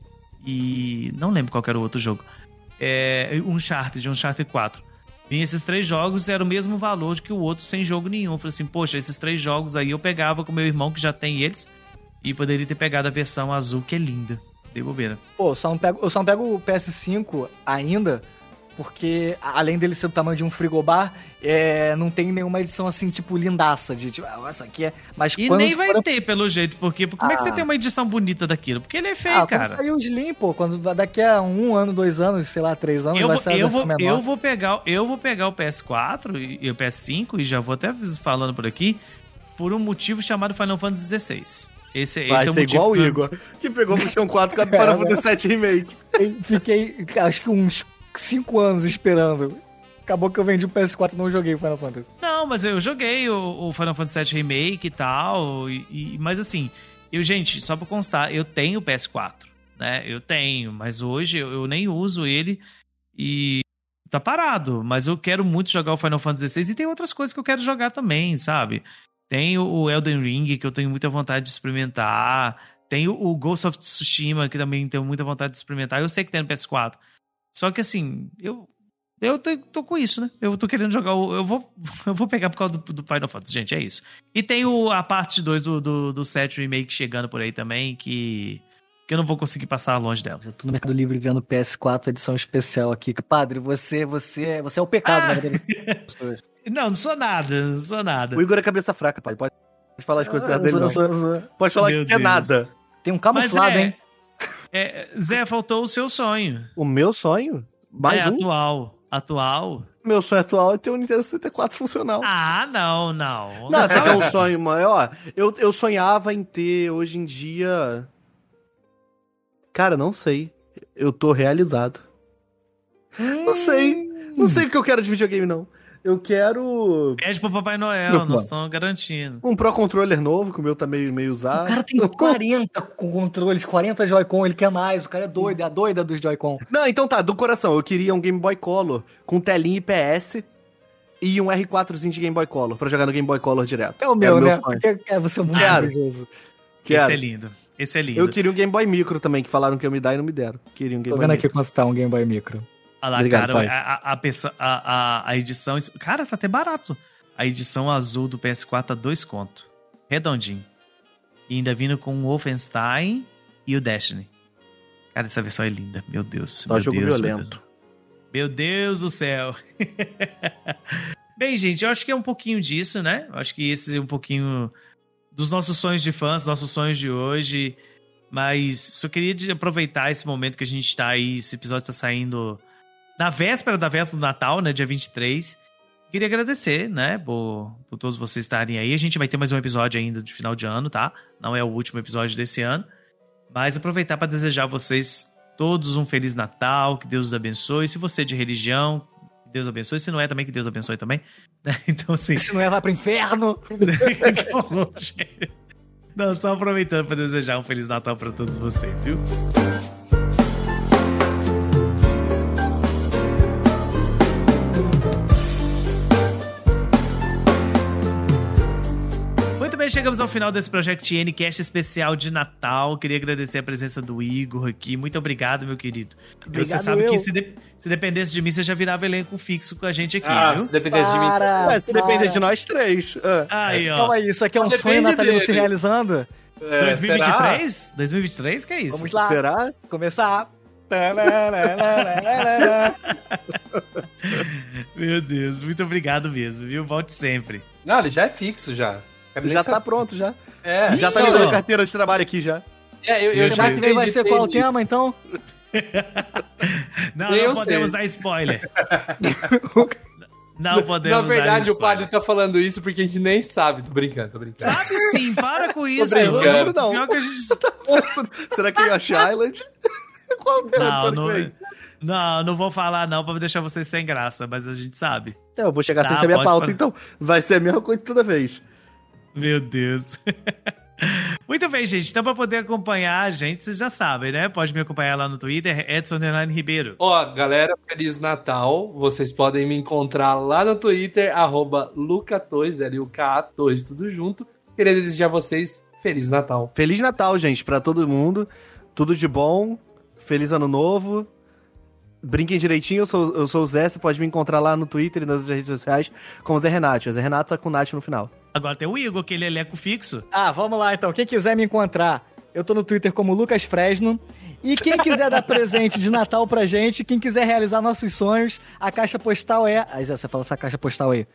e... não lembro qual que era o outro jogo. É, Uncharted, Uncharted quatro. Vinha esses três jogos e era o mesmo valor que o outro sem jogo nenhum. Eu falei assim, poxa, esses três jogos aí eu pegava com meu irmão, que já tem eles, e poderia ter pegado a versão azul, que é linda. Dei bobeira. Pô, eu só não pego, eu só não pego o P S cinco ainda, porque além dele ser do tamanho de um frigobar, é, não tem nenhuma edição assim, tipo, lindaça, de tipo, ah, essa aqui é... Mas E quando nem vai for- ter, pelo jeito, porque como é que Ah. você tem uma edição bonita daquilo? Porque ele é feio, Ah, quando cara. sair o Slim, pô, quando daqui a um ano, dois anos, sei lá, três anos, Eu vai vou, sair a eu, versão vou, menor. eu, vou pegar, eu vou pegar o P S quatro e, e o P S cinco, e já vou até falando por aqui, por um motivo chamado Final Fantasy dezesseis. Esse, Vai esse é o ser motivo. igual o que eu- Igor, que pegou o Puxão quatro com a Final Fantasy sete Remake. Eu fiquei, acho que uns cinco anos esperando. Acabou que eu vendi o P S quatro e não joguei o Final Fantasy. Não, mas eu joguei o, o Final Fantasy sete Remake e tal, e, e- mas assim, eu, gente, só pra constar, eu tenho o P S quatro, né? Eu tenho, mas hoje eu, eu nem uso ele e tá parado, mas eu quero muito jogar o Final Fantasy dezesseis e tem outras coisas que eu quero jogar também, sabe? Tem o, o Elden Ring, que eu tenho muita vontade de experimentar, tem o, o Ghost of Tsushima, que também tenho muita vontade de experimentar, eu sei que tem no P S quatro, só que assim, eu... Eu tô, tô com isso, né? Eu tô querendo jogar o... Eu vou, eu vou pegar por causa do, do Final Fantasy, gente, é isso. E tem o, a parte dois do, do, do sete Remake chegando por aí também, que, que eu não vou conseguir passar longe dela. Eu tô no Mercado Livre vendo P S quatro edição especial aqui. Padre, você, você, você é o pecado, Ah. na verdade. Não, não sou nada, não sou nada. O Igor é cabeça fraca, pai. Pode falar as coisas perto Eu dele, sou- não. eu sou- eu sou- Pode falar Meu que é Deus. nada. Tem um camuflado, Mas é- hein? É, Zé, faltou o seu sonho. O meu sonho? Mais é, um? atual. Atual? Meu sonho atual é ter um Nintendo sessenta e quatro funcional. Ah, não, não. Não, você quer um sonho maior? Eu, eu sonhava em ter, hoje em dia... Cara, não sei. Eu tô realizado. Não sei. Não sei o que eu quero de videogame, não. Eu quero Pede pro Papai Noel, Meu nós plano. estamos garantindo. um Pro Controller novo, que o meu tá meio, meio usado. O cara tem quarenta controles, quarenta Joy-Con, ele quer mais. O cara é doido, é a doida dos Joy-Con. Não, então tá, do coração. Eu queria um Game Boy Color com telinha I P S e um R quatrozinho de Game Boy Color pra jogar no Game Boy Color direto. É o meu, Era né? sonho. Porque é, você é muito Quero. invejoso. Quero. Esse é lindo. Esse é lindo. Eu queria um Game Boy Micro também, que falaram que ia me dar e não me deram. Queria um Game Tô Boy vendo Micro. aqui quanto tá um Game Boy Micro. Olha lá, Obrigado, cara, pai. a, a, a, peça- a, a, a edição... Cara, tá até barato. A edição azul do P S quatro tá dois conto. Redondinho. E ainda vindo com o Wolfenstein e o Destiny. Cara, essa versão é linda. Meu Deus. Só meu jogo Deus, violento. Meu Deus. Meu Deus do céu. Bem, gente, eu acho que é um pouquinho disso, né? Eu acho que esse é um pouquinho dos nossos sonhos de fãs, nossos sonhos de hoje. Mas só queria de- aproveitar esse momento que a gente tá aí. Esse episódio tá saindo na véspera da véspera do Natal, né? Dia vinte e três. Queria agradecer, né? Por, por todos vocês estarem aí. A gente vai ter mais um episódio ainda de final de ano, tá? Não é o último episódio desse ano. Mas aproveitar para desejar a vocês todos um Feliz Natal. Que Deus os abençoe. Se você é de religião, que Deus abençoe. Se não é também, que Deus abençoe também. Né? Então, assim... Se não é, vai pro inferno. Que horror, gente. Não, só aproveitando para desejar um Feliz Natal para todos vocês, viu? Muito bem, chegamos ao final desse Project N-Cast especial de Natal. Queria agradecer a presença do Igor aqui. Muito obrigado, meu querido. Obrigado, você sabe eu. que se, de- se dependesse de mim, você já virava elenco fixo com a gente aqui, Ah, viu? se dependesse de mim. Para, Ué, se depender para. de nós três. Ah. Aí, ó. Calma aí, isso aqui é um Depende sonho natalino dele. se realizando? É, dois mil e vinte e será? três? dois mil e vinte e três? Que é isso? Vamos lá. Será? Começar. Meu Deus, muito obrigado mesmo, viu? Volte sempre. Não, ele já é fixo já. Quero nem Já saber. tá pronto, já. É, Já tá Ih, me dando ó. a carteira de trabalho aqui, já. é, eu, eu já Semana que vem vai ser acreditei qual o nisso. tema, então? Não, Eu não podemos sei. dar spoiler. Não podemos Na verdade, dar o padre spoiler. tá falando isso porque a gente nem sabe. Tô brincando, tô brincando. Sabe sim, para com isso. brincando. Eu juro, não. Pior que a gente... Será que é Yoshi Island? Qual o tema do Não, Sonic não, Wave? não, não vou falar não pra deixar vocês sem graça, mas a gente sabe. É, eu vou chegar sem Tá, ser minha pode pauta, falar. então vai ser a mesma coisa toda vez. Meu Deus. Muito bem, gente. Então, pra poder acompanhar a gente, vocês já sabem, né? Pode me acompanhar lá no Twitter, Edson Underline Ribeiro. Ó, galera, Feliz Natal. Vocês podem me encontrar lá no Twitter, arroba Lucatois, L U K A dois, tudo junto. Queria desejar a vocês Feliz Natal. Feliz Natal, gente, pra todo mundo. Tudo de bom. Feliz Ano Novo. Brinquem direitinho, eu sou, eu sou o Zé. Você pode me encontrar lá no Twitter e nas outras redes sociais como Zé Renato. Zé Renato só com Nath no final. Agora tem o Igor, que ele é elenco fixo. Ah, vamos lá então. Quem quiser me encontrar, eu tô no Twitter como Lucas Fresno. E quem quiser dar presente de Natal pra gente, quem quiser realizar nossos sonhos, a caixa postal é... Aí Zé, você fala essa caixa postal aí.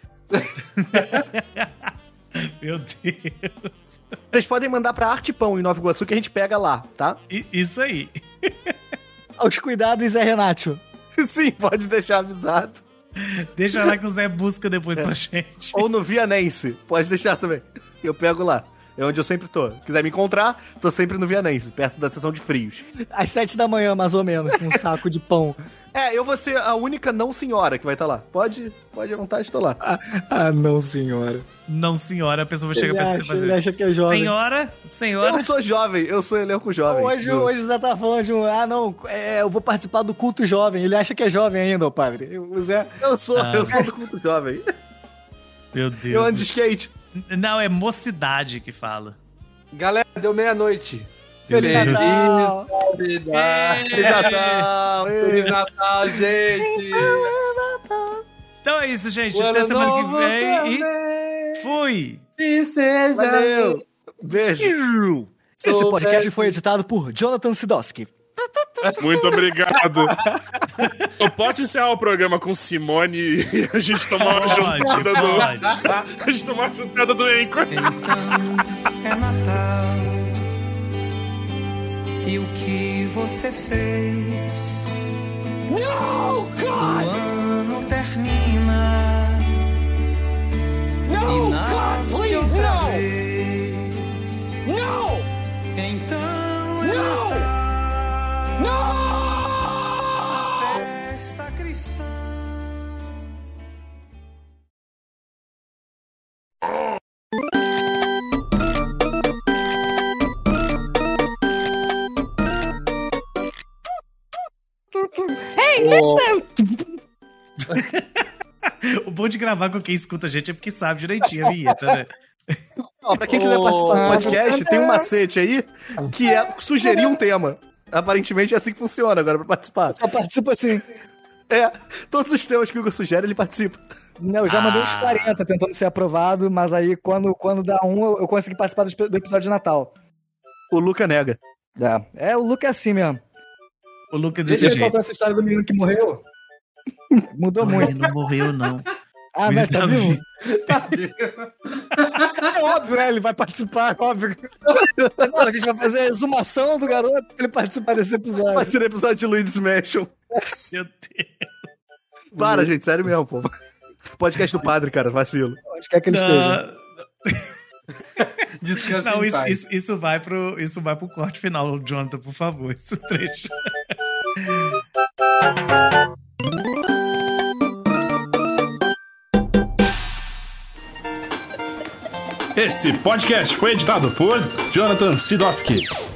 Meu Deus. Vocês podem mandar pra Artepão, em Nova Iguaçu, que a gente pega lá, tá? I- Isso aí. Aos cuidados, Zé Renato. Sim, pode deixar avisado. Deixa lá que o Zé busca depois pra gente. Ou no Vianense, pode deixar também. Eu pego lá. É onde eu sempre tô. Quiser me encontrar, tô sempre no Vianense, perto da seção de frios. Às sete da manhã, mais ou menos, com um saco de pão. É, eu vou ser a única não senhora que vai estar lá. Pode, pode à vontade, tô lá. Ah, ah, não, senhora. Não, senhora, a pessoa chega Ele pra você acha, e fazer. ele acha que é jovem. Senhora, senhora. Eu sou jovem, eu sou elenco jovem. Hoje, Do- hoje o Zé tá falando de um... Ah, não, é, eu vou participar do culto jovem. Ele acha que é jovem ainda, ô padre. O Zé... Eu sou, Ah. eu sou do culto jovem. Meu Deus. Eu ando de skate. Não, é mocidade que fala. Galera, deu meia-noite. Feliz Feliz Natal! Feliz Feliz Natal! Feliz Natal, gente! Então é isso, gente. O Até ano semana que novo vem. também. E fui! E seja... Valeu! Beijo! Esse podcast foi editado por Jonathan Sidowski. Muito obrigado. Eu posso encerrar o programa com Simone e a gente tomar uma Pode, juntada do. pode. A gente tomar uma juntada do Anchor. Então é Natal. E o que você fez? No, God! O ano termina. No, e nasce God, please, outra no. vez. No! Então é no. Natal. No! A festa cristã. O bom de gravar com quem escuta a gente é porque sabe direitinho a vinheta, né? Ó, pra quem quiser participar do podcast, tem um macete aí que é sugerir um tema. Aparentemente é assim que funciona agora pra participar. Só participa assim. É, todos os temas que o Igor sugere, ele participa. Não, eu já mandei Ah. uns quarenta tentando ser aprovado, mas aí quando, quando dá um, eu, eu consegui participar do, espe- do episódio de Natal. O Luca nega. É, é o Luke é assim mesmo. O Luca é Deixa desse eu jeito. contar essa história do menino que morreu. Mudou Ele muito. não morreu, não. Ah, Ele mas tá tá vivo? Tá vendo? É óbvio, né? Ele vai participar, óbvio. Não, a gente vai fazer a exumação do garoto pra ele participar desse episódio. Vai ser o episódio de Luiz Smashel. Meu Deus. Para, gente, sério mesmo, pô. Podcast do padre, cara, vacilo. Onde quer que ele esteja. Descansa Não, em isso, paz. isso, isso vai pro, isso vai pro corte final, Jonathan, por favor, esse trecho. Esse podcast foi editado por Jonathan Sidoski.